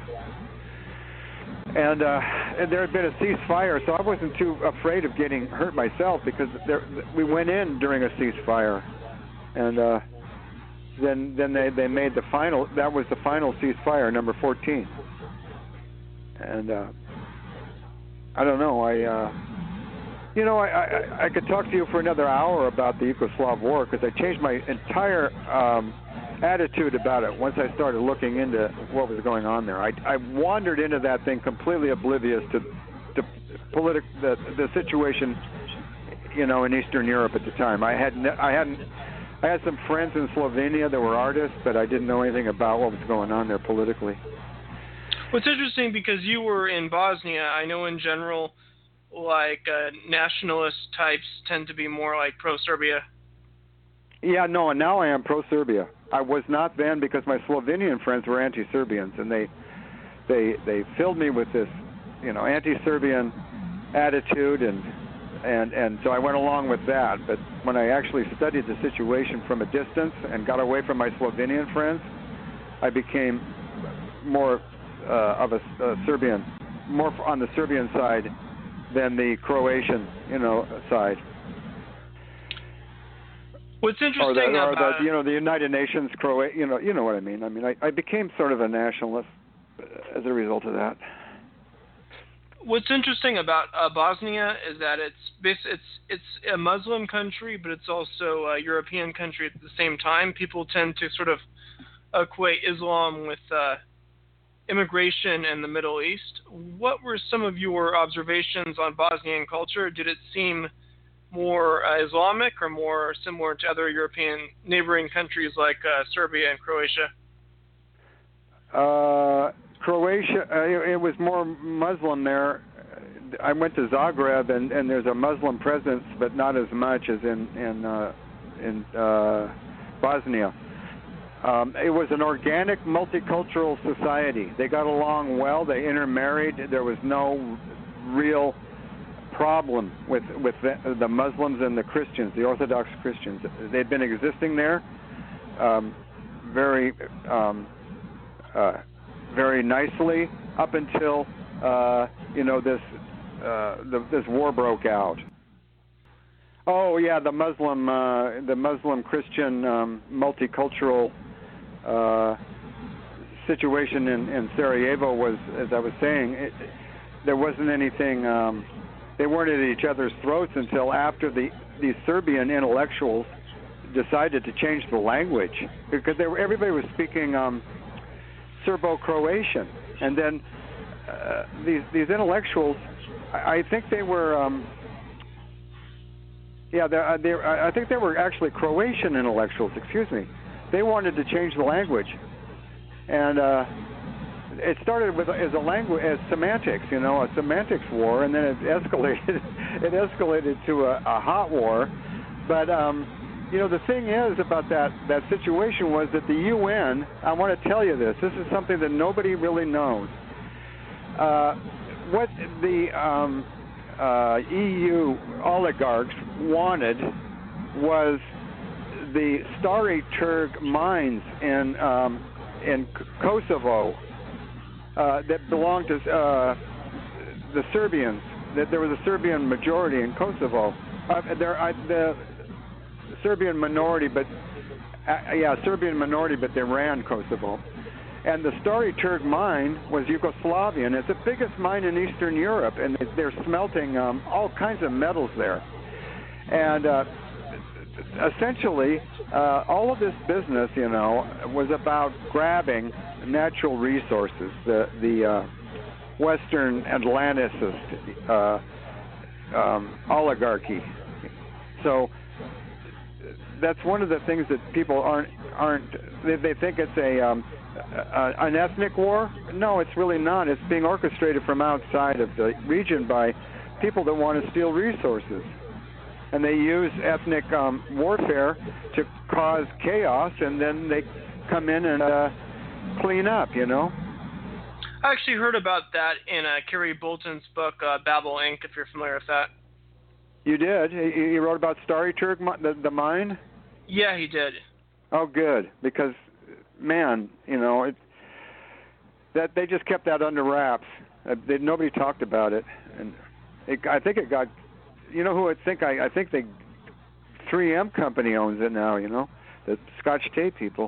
And, uh, and there had been a ceasefire, so I wasn't too afraid of getting hurt myself because there, we went in during a ceasefire, and uh, then then they, they made the final. That was the final ceasefire, number fourteen. And uh, I don't know. I uh, you know I, I I could talk to you for another hour about the Yugoslav war because I changed my entire um, attitude about it once I started looking into what was going on there. I, I wandered into that thing completely oblivious to the politic the, the situation, you know, in Eastern Europe at the time. I had I hadn't I had some friends in Slovenia that were artists, but I didn't know anything about what was going on there politically. Well, it's interesting because you were in Bosnia. I know in general, like uh, nationalist types tend to be more like pro-Serbia. Yeah, no, and now I am pro-Serbia. I was not then because my Slovenian friends were anti-Serbians, and they they they filled me with this, you know, anti-Serbian attitude, and and and so I went along with that. But when I actually studied the situation from a distance and got away from my Slovenian friends, I became more uh, of a, a Serbian, more on the Serbian side than the Croatian, you know, side. What's interesting or the, or about the you know the United Nations Croatia, you know you know what I mean. I mean I, I became sort of a nationalist as a result of that. What's interesting about uh, Bosnia is that it's it's it's a Muslim country, but it's also a European country at the same time. People tend to sort of equate Islam with uh, immigration in the Middle East. What were some of your observations on Bosnian culture? Did it seem more uh, Islamic or more similar to other European neighboring countries like uh, Serbia and Croatia? Uh, Croatia, uh, it was more Muslim there. I went to Zagreb, and, and there's a Muslim presence, but not as much as in in uh, in uh, Bosnia. Um, it was an organic, multicultural society. They got along well. They intermarried. There was no real problem with with the, the Muslims and the Christians, the Orthodox Christians. They'd been existing there um, very um, uh, very nicely up until uh, you know this uh, the, this war broke out. Oh yeah, the Muslim uh, the Muslim Christian um, multicultural uh, situation in, in Sarajevo was, as I was saying, it, there wasn't anything. Um, they weren't at each other's throats until after the these Serbian intellectuals decided to change the language, because they were, everybody was speaking um, Serbo-Croatian, and then uh, these these intellectuals, I, I think they were. Um, Yeah, they're, they're, I think they were actually Croatian intellectuals, excuse me. They wanted to change the language. And uh, it started with as a language, as semantics, you know, a semantics war, and then it escalated it escalated to a, a hot war. But, um, you know, the thing is about that, that situation was that the U N, I want to tell you this, this is something that nobody really knows. Uh, what the... Um, Uh, E U oligarchs wanted was the Stari Turg mines in um, in Kosovo uh, that belonged to uh, the Serbians. That there was a Serbian majority in Kosovo. Uh, there, I, the Serbian minority, but uh, yeah, Serbian minority, but they ran Kosovo. And the Stari Turg mine was Yugoslavian. It's the biggest mine in Eastern Europe, and they're smelting um, all kinds of metals there. And uh, essentially, uh, all of this business, you know, was about grabbing natural resources, the the uh, Western Atlanticist uh, um, oligarchy. So that's one of the things that people aren't aren't. They, they think it's a um, Uh, an ethnic war? No, it's really not. It's being orchestrated from outside of the region by people that want to steal resources. And they use ethnic um, warfare to cause chaos, and then they come in and uh, clean up, you know? I actually heard about that in uh, Kerry Bolton's book, uh, Babel Incorporated, if you're familiar with that. You did? He, he wrote about Stari Turg, the, the mine? Yeah, he did. Oh, good, because... Man, you know, it, that they just kept that under wraps. Uh, they, nobody talked about it, and it, I think it got. You know who I think? I, I think the three M company owns it now. You know, the Scotch tape people.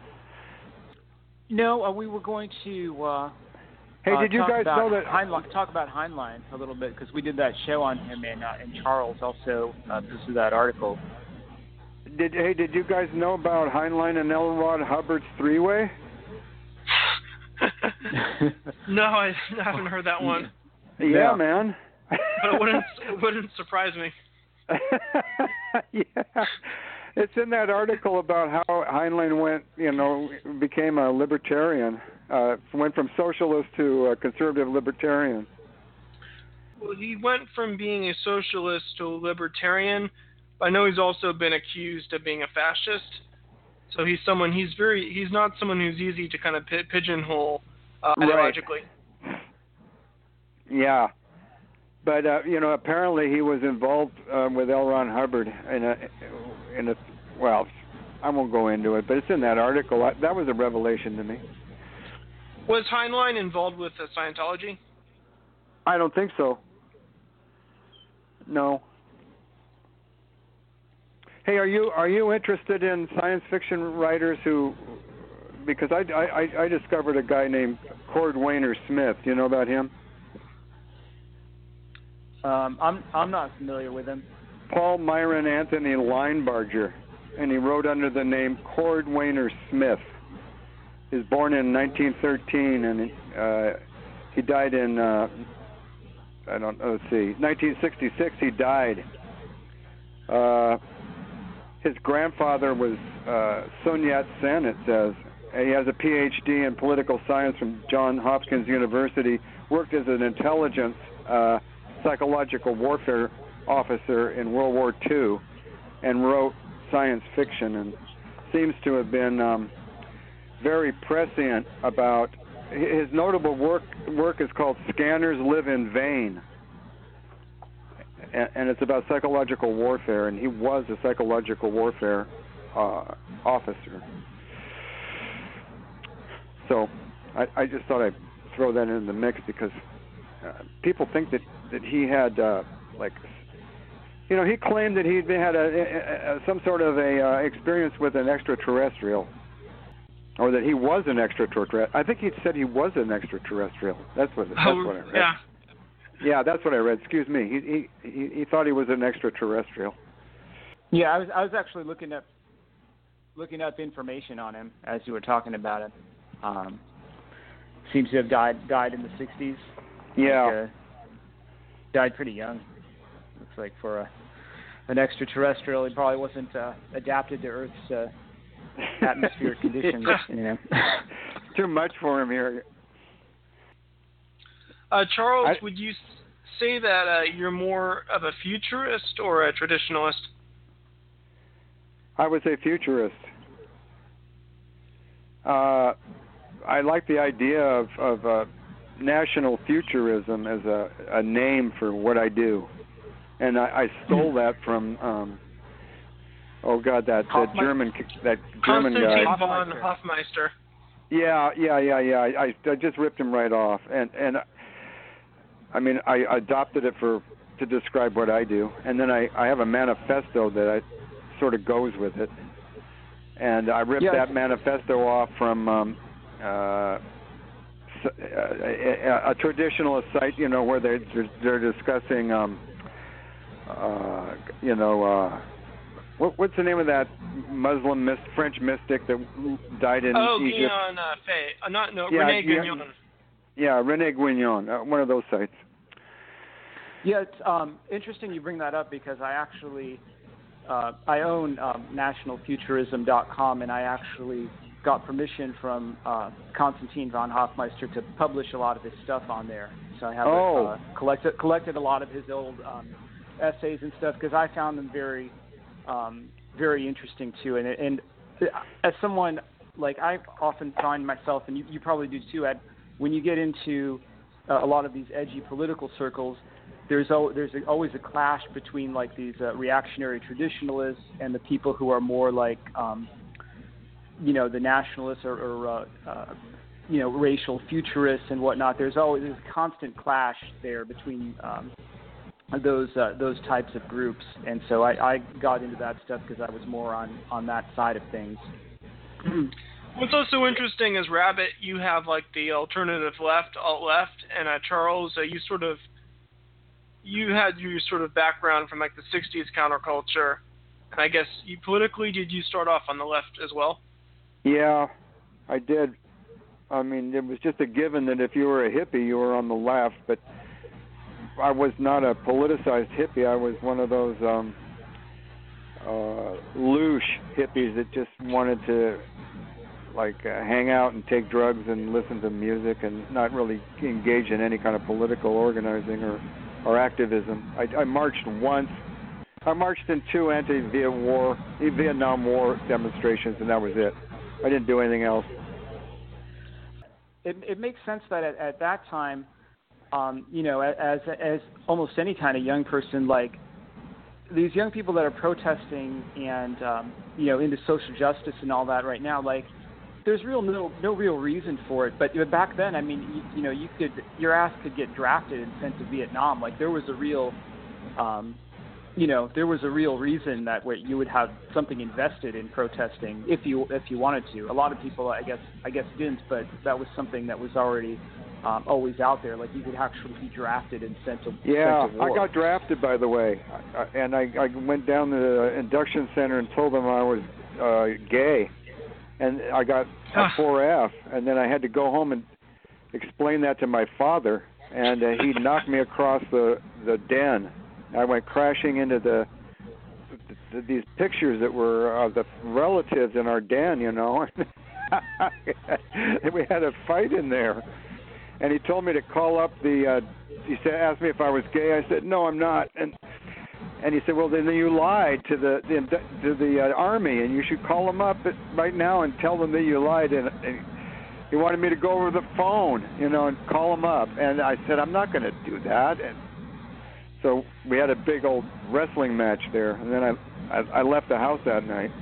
No, uh, we were going to. Uh, hey, did uh, you guys know that? Heinlein, talk about Heinlein a little bit, because we did that show on him, and uh, and Charles also uh, posted that article. Did hey, did you guys know about Heinlein and L. Ron Hubbard's three-way? No, I haven't heard that one. Yeah, yeah. Man. But it wouldn't it wouldn't surprise me. Yeah, it's in that article about how Heinlein went, you know, became a libertarian, uh, went from socialist to a conservative libertarian. Well, he went from being a socialist to a libertarian. I know he's also been accused of being a fascist, so he's someone. He's very. He's not someone who's easy to kind of p- pigeonhole uh, ideologically. Right. Yeah, but uh, you know, apparently he was involved uh, with L. Ron Hubbard in a in a. Well, I won't go into it, but it's in that article. I, that was a revelation to me. Was Heinlein involved with uh, Scientology? I don't think so. No. Hey, are you are you interested in science fiction writers who? Because I, I, I discovered a guy named Cordwainer Smith. Do you know about him? Um, I'm I'm not familiar with him. Paul Myron Anthony Linebarger, and he wrote under the name Cordwainer Smith. He was born in nineteen thirteen, and uh, he died in uh, I don't know. Let's see, nineteen sixty-six. He died. Uh, his grandfather was uh, Sun Yat-sen. It says he has a P H D in political science from Johns Hopkins University. Worked as an intelligence uh, psychological warfare officer in World War Two, and wrote science fiction, and seems to have been um, very prescient about his notable work. Work is called "Scanners Live in Vain," and, and it's about psychological warfare. And he was a psychological warfare uh, officer. So I, I just thought I'd throw that in the mix because uh, people think that that he had uh, like. You know, he claimed that he had a, a, a, some sort of a uh, experience with an extraterrestrial, or that he was an extraterrestrial. I think he said he was an extraterrestrial. That's what. That's oh, what I read. Yeah. Yeah, that's what I read. Excuse me. He he he, he thought he was an extraterrestrial. Yeah, I was I was actually looking up looking up information on him as you were talking about it. Um, seems to have died died in the sixties. Yeah. Like, uh, died pretty young. Looks like for a, an extraterrestrial, he probably wasn't uh, adapted to Earth's uh, atmospheric conditions. You know, too much for him here. Uh, Charles, I, would you say that uh, you're more of a futurist or a traditionalist? I would say futurist. Uh, I like the idea of, of uh, national futurism as a, a name for what I do. And I, I stole that from, um, oh God, that, that German, that German Konstantin guy. von Hofmeister. Yeah, yeah, yeah, yeah. I, I just ripped him right off, and and I mean I adopted it for to describe what I do, and then I, I have a manifesto that I sort of goes with it, and I ripped yeah, that manifesto off from um, uh, a, a traditionalist site, you know, where they they're discussing. Um, Uh, you know, uh, what, what's the name of that Muslim myst, French mystic that died in oh, Egypt? Oh, Guignon uh, Fay. Uh, not, no, yeah, Rene yeah, Guignon. Yeah, Rene Guignon, uh, one of those sites. Yeah, it's um, interesting you bring that up because I actually, uh, I own um, national futurism dot com, and I actually got permission from uh, Konstantin von Hofmeister to publish a lot of his stuff on there. So I have oh. uh, collected collected a lot of his old um, essays and stuff because I found them very, um, very interesting too. And, and as someone like I often find myself, and you, you probably do too, Ed, when you get into uh, a lot of these edgy political circles, there's al- there's a, always a clash between like these uh, reactionary traditionalists and the people who are more like, um, you know, the nationalists or, or uh, uh, you know, racial futurists and whatnot. There's always this constant clash there between um, those uh, those types of groups, and so I, I got into that stuff because I was more on, on that side of things. What's also interesting is Rabbit, you have like the alternative left, alt left, and uh, Charles, uh, you sort of you had your sort of background from like the sixties counterculture, and I guess you politically did you start off on the left as well? Yeah, I did. I mean, it was just a given that if you were a hippie, you were on the left, but I was not a politicized hippie. I was one of those um, uh, louche hippies that just wanted to, like, uh, hang out and take drugs and listen to music and not really engage in any kind of political organizing or, or activism. I, I marched once. I marched in two anti-Vietnam War, Vietnam War demonstrations, and that was it. I didn't do anything else. It, it makes sense that at, at that time, Um, you know, as as almost any kind of young person, like these young people that are protesting and um, you know into social justice and all that right now, like there's real no no real reason for it. But back then, I mean, you, you know, you could your ass could get drafted and sent to Vietnam. Like there was a real um, you know, there was a real reason that way you would have something invested in protesting if you if you wanted to. A lot of people, I guess, I guess didn't, but that was something that was already um, always out there. Like you could actually be drafted and sent to yeah. Sent to war. I got drafted, by the way, I, and I, I went down to the induction center and told them I was uh, gay, and I got a four F, and then I had to go home and explain that to my father, and uh, he knocked me across the the den. I went crashing into the, the these pictures that were of the relatives in our den, you know. And we had a fight in there. And he told me to call up the. Uh, he said, asked me if I was gay. I said, no, I'm not. And and he said, well, then you lied to the, the to the uh, army, and you should call them up at, right now and tell them that you lied. And, and he wanted me to go over the phone, you know, and call them up. And I said, I'm not going to do that. And so we had a big old wrestling match there, and then I, I I left the house that night.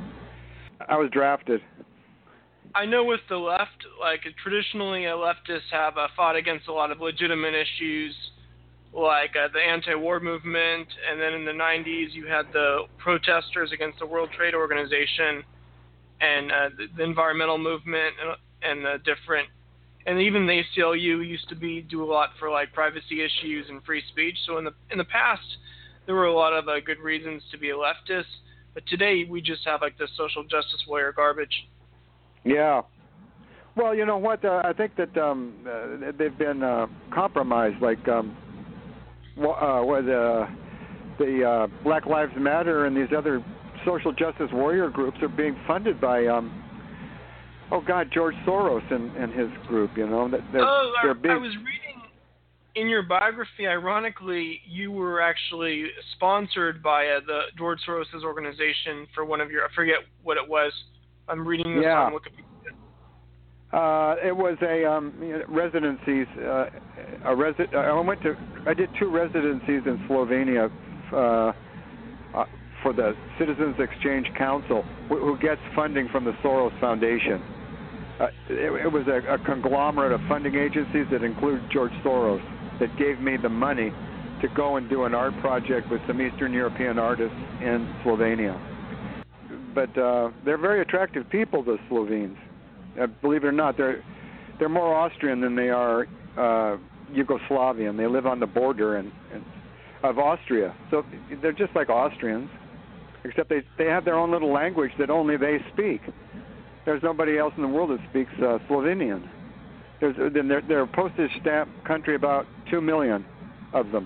I was drafted. I know with the left, like traditionally, uh, leftists have uh, fought against a lot of legitimate issues, like uh, the anti-war movement, and then in the nineties you had the protesters against the World Trade Organization, and uh, the, the environmental movement, and, and the different. And even the A C L U used to be do a lot for like privacy issues and free speech. So in the in the past, there were a lot of uh, good reasons to be a leftist. But today we just have like the social justice warrior garbage. Yeah. Well, you know what? Uh, I think that um, uh, they've been uh, compromised. Like um, uh, what uh, the uh, Black Lives Matter and these other social justice warrior groups are being funded by. Um, Oh God, George Soros and, and his group, you know, that they're, oh, they're I, big. I was reading in your biography. Ironically, you were actually sponsored by uh, the George Soros' organization for one of your. I forget what it was. I'm reading this yeah. on Wikipedia. Uh, it was a um, you know, residencies. Uh, a resi- I went to. I did two residencies in Slovenia uh, uh, for the Citizens Exchange Council, who, who gets funding from the Soros Foundation. Uh, it, it was a, a conglomerate of funding agencies that include George Soros that gave me the money to go and do an art project with some Eastern European artists in Slovenia. But uh, they're very attractive people, the Slovenes. Uh, believe it or not, they're they're more Austrian than they are uh, Yugoslavian. They live on the border and, and of Austria, so they're just like Austrians, except they they have their own little language that only they speak. There's nobody else in the world that speaks uh, Slovenian. There's they're, they're a postage stamp country, about two million of them,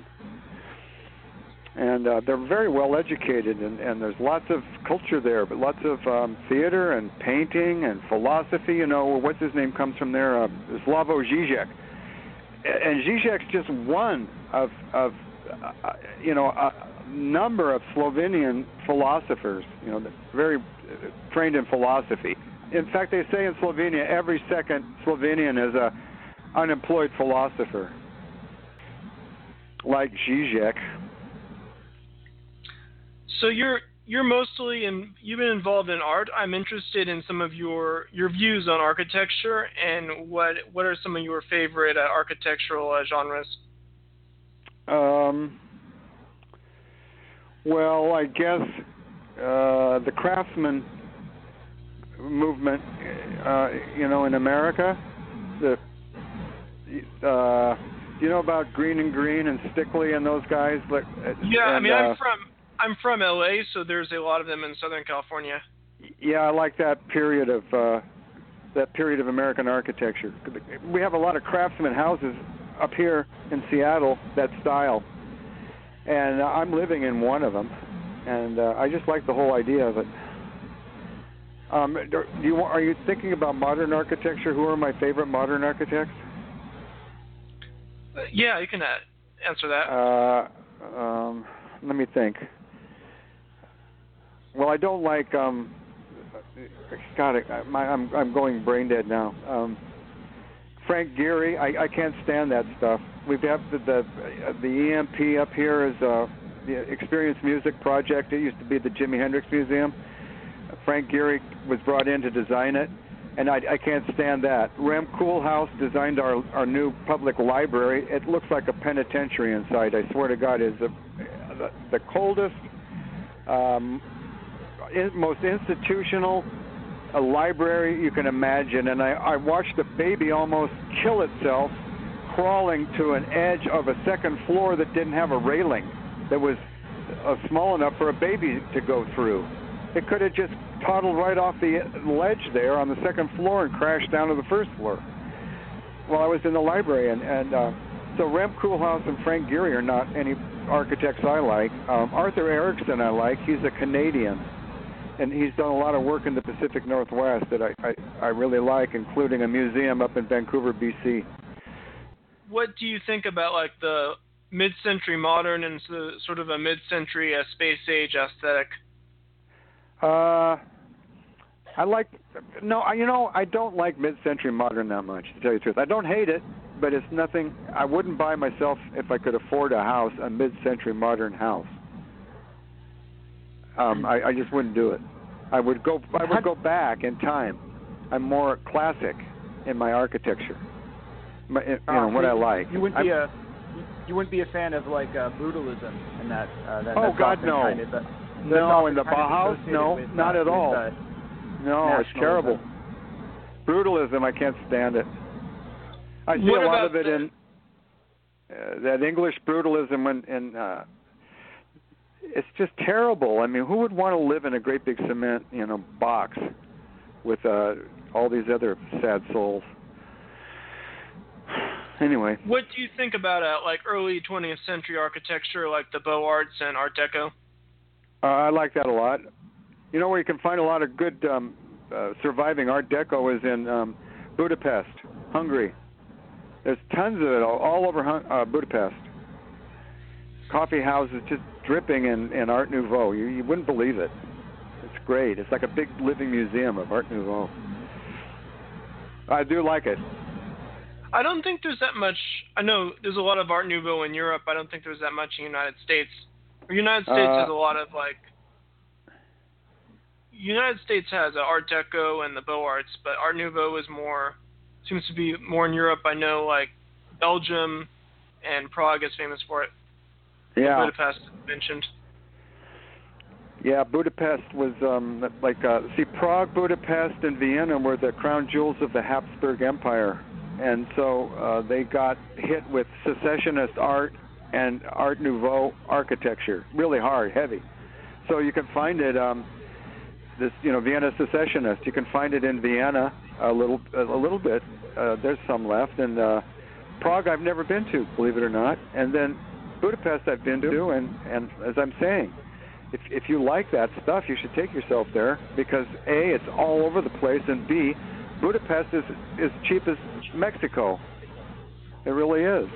and uh, they're very well educated, and, and there's lots of culture there, but lots of um, theater and painting and philosophy. You know, what's his name comes from there, uh, Slavoj Žižek, and Žižek's just one of of uh, you know a number of Slovenian philosophers. You know, very trained in philosophy. In fact, they say in Slovenia every second Slovenian is a unemployed philosopher, like Žižek. So you're you're mostly in you've been involved in art. I'm interested in some of your your views on architecture and what what are some of your favorite uh, architectural uh, genres? Um. Well, I guess uh, the Craftsman movement, uh, you know, in America. The uh, do you know about Green and Green and Stickley and those guys? Like, yeah, and, I mean, uh, I'm from I'm from L A, so there's a lot of them in Southern California. Yeah, I like that period of uh, that period of American architecture. We have a lot of Craftsman houses up here in Seattle, that style, and I'm living in one of them, and uh, I just like the whole idea of it. Um, do you are you thinking about modern architecture? Who are my favorite modern architects? Uh, yeah, you can uh, answer that. Uh, um, let me think. Well, I don't like. Um, God, I, my, I'm I'm going brain dead now. Um, Frank Gehry, I, I can't stand that stuff. We've got the the, the E M P up here is uh, the Experience Music Project. It used to be the Jimi Hendrix Museum. Frank Gehry was brought in to design it, and I, I can't stand that. Rem Koolhaas designed our, our new public library. It looks like a penitentiary inside. I swear to God, it's a, the, the coldest, um, in, most institutional a library you can imagine, and I, I watched a baby almost kill itself crawling to an edge of a second floor that didn't have a railing that was uh, small enough for a baby to go through. It could have just toddled right off the ledge there on the second floor and crashed down to the first floor while I was in the library. And, and uh, so Rem Koolhaas and Frank Gehry are not any architects I like. Um, Arthur Erickson I like. He's a Canadian, and he's done a lot of work in the Pacific Northwest that I, I, I really like, including a museum up in Vancouver, B C. What do you think about like the mid-century modern and so, sort of a mid-century uh, space age aesthetic? Uh, I like, no, I, you know, I don't like mid-century modern that much, to tell you the truth. I don't hate it, but it's nothing, I wouldn't buy myself, if I could afford a house, a mid-century modern house. Um, I, I just wouldn't do it. I would go, I would go back in time. I'm more classic in my architecture. My, you know, uh, what I like. You wouldn't be I'm, a, you wouldn't be a fan of like uh, brutalism and that. Uh, that oh God, no. Kind of, uh, no, in the Bauhaus, no, with, not uh, at all. With, uh, no, it's terrible. Brutalism, I can't stand it. I see what a lot of it the... in uh, that English brutalism when in. Uh, it's just terrible. I mean, who would want to live in a great big cement, you know, box with uh, all these other sad souls? Anyway. What do you think about uh, like early twentieth century architecture, like the Beaux Arts and Art Deco? Uh, I like that a lot. You know where you can find a lot of good um, uh, surviving Art Deco is in um, Budapest, Hungary. There's tons of it all, all over uh, Budapest. Coffee houses just dripping in, in Art Nouveau. You, you wouldn't believe it. It's great. It's like a big living museum of Art Nouveau. I do like it. I don't think there's that much. I know there's a lot of Art Nouveau in Europe. I don't think there's that much in the United States. The United States uh, has a lot of like. United States has uh, Art Deco and the Beaux Arts, but Art Nouveau is more seems to be more in Europe. I know like Belgium and Prague is famous for it. Yeah. Budapest mentioned. Yeah, Budapest was um, like uh, see Prague, Budapest, and Vienna were the crown jewels of the Habsburg Empire. And so uh, they got hit with secessionist art and Art Nouveau architecture, really hard, heavy. So you can find it, um, this you know, Vienna secessionist. You can find it in Vienna a little, a little bit. Uh, there's some left, and uh, Prague I've never been to, believe it or not. And then Budapest I've been to, and, and as I'm saying, if if you like that stuff, you should take yourself there because A, it's all over the place, and B, Budapest is as cheap as Mexico. It really is.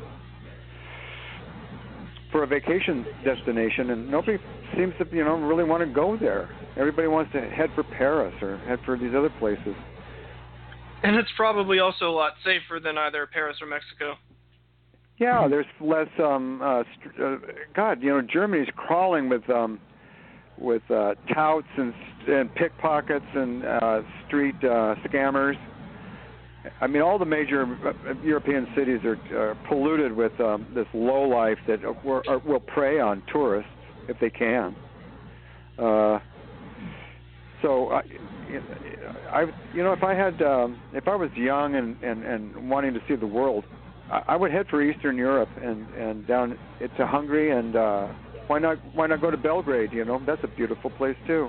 For a vacation destination, and nobody seems to, you know, really want to go there. Everybody wants to head for Paris or head for these other places. And it's probably also a lot safer than either Paris or Mexico. Yeah, there's less. Um, uh, st- uh, God, you know, Germany's crawling with um, with uh, touts and, and pickpockets and uh, street uh, scammers. I mean, all the major European cities are uh, polluted with um, this low life that will, will prey on tourists if they can. Uh, so, I, I, you know, if I had, um, if I was young and, and, and wanting to see the world, I, I would head for Eastern Europe and, and down to Hungary, and uh, why not? Why not go to Belgrade? You know, that's a beautiful place too.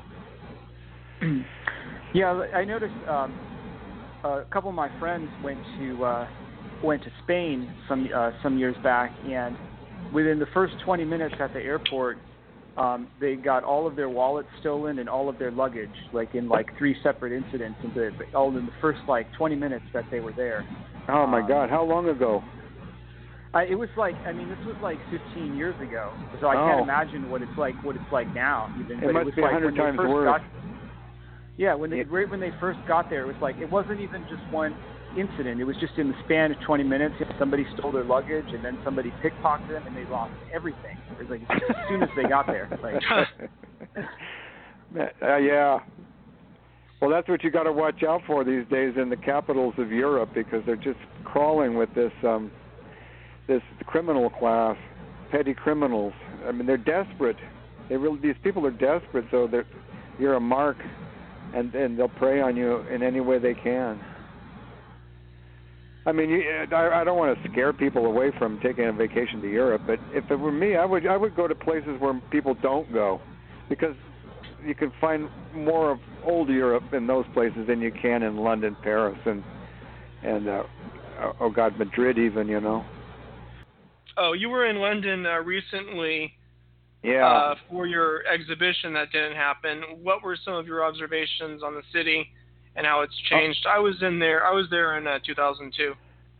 Yeah, I noticed. Um, A couple of my friends went to uh, went to Spain some uh, some years back, and within the first twenty minutes at the airport, um, they got all of their wallets stolen and all of their luggage, like in like three separate incidents, in the, all in the first like twenty minutes that they were there. Oh my um, God! How long ago? I, it was like I mean, this was like fifteen years ago, so I oh. can't imagine what it's like what it's like now. Even it but must it was be a like hundred times worse. Got, Yeah, when they right when they first got there, it was like it wasn't even just one incident. It was just in the span of twenty minutes, somebody stole their luggage, and then somebody pickpocketed them, and they lost everything. It was like as soon as they got there. Like, uh, yeah. Well, that's what you got to watch out for these days in the capitals of Europe, because they're just crawling with this um, this criminal class, petty criminals, I mean, they're desperate. They really, these people are desperate, so they're, you're a mark, and, and they'll prey on you in any way they can. I mean, you, I, I don't want to scare people away from taking a vacation to Europe, but if it were me, I would I would go to places where people don't go, because you can find more of old Europe in those places than you can in London, Paris, and and uh, oh God, Madrid even, you know. Oh, you were in London uh, recently. Yeah. Uh, for your exhibition that didn't happen. What were some of your observations on the city and how it's changed? Oh. I was in there. I was there in uh, two thousand two.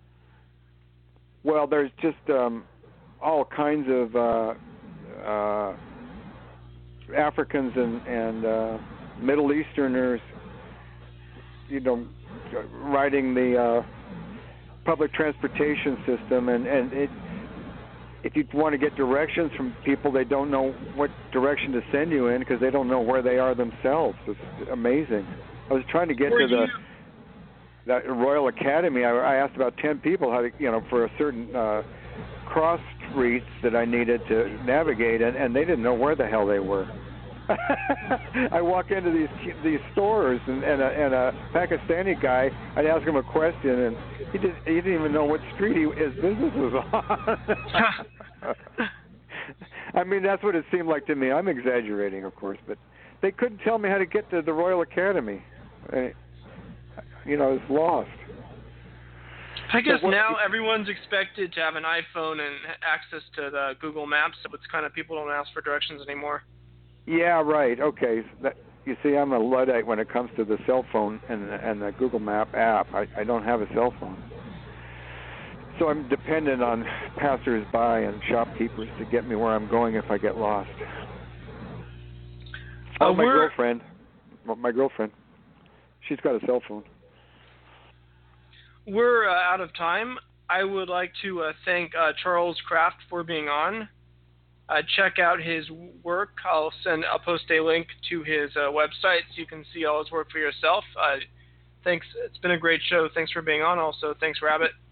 Well, there's just um, all kinds of uh, uh, Africans and, and uh, Middle Easterners, you know, riding the uh, public transportation system, and and it. If you want to get directions from people, they don't know what direction to send you in because they don't know where they are themselves. It's amazing. I was trying to get Were to the you... that Royal Academy. I, I asked about ten people how to, you know, for a certain uh, cross streets that I needed to navigate, and, and they didn't know where the hell they were. I walk into these these stores, and, and, a, and a Pakistani guy, I'd ask him a question, and he didn't he didn't even know what street he, his business was on. I mean, that's what it seemed like to me. I'm exaggerating, of course, but they couldn't tell me how to get to the Royal Academy. I, you know, I was lost. I guess so what, now everyone's expected to have an iPhone and access to the Google Maps, so it's kind of people don't ask for directions anymore. Yeah, right. Okay. That, you see, I'm a Luddite when it comes to the cell phone and, and the Google Map app. I, I don't have a cell phone. So I'm dependent on passers-by and shopkeepers to get me where I'm going if I get lost. Oh, uh, my girlfriend. My girlfriend. She's got a cell phone. We're uh, out of time. I would like to uh, thank uh, Charles Kraft for being on. Uh, check out his work. I'll send. I'll post a link to his uh, website so you can see all his work for yourself. Uh, thanks. It's been a great show. Thanks for being on. Also, thanks, Rabbit.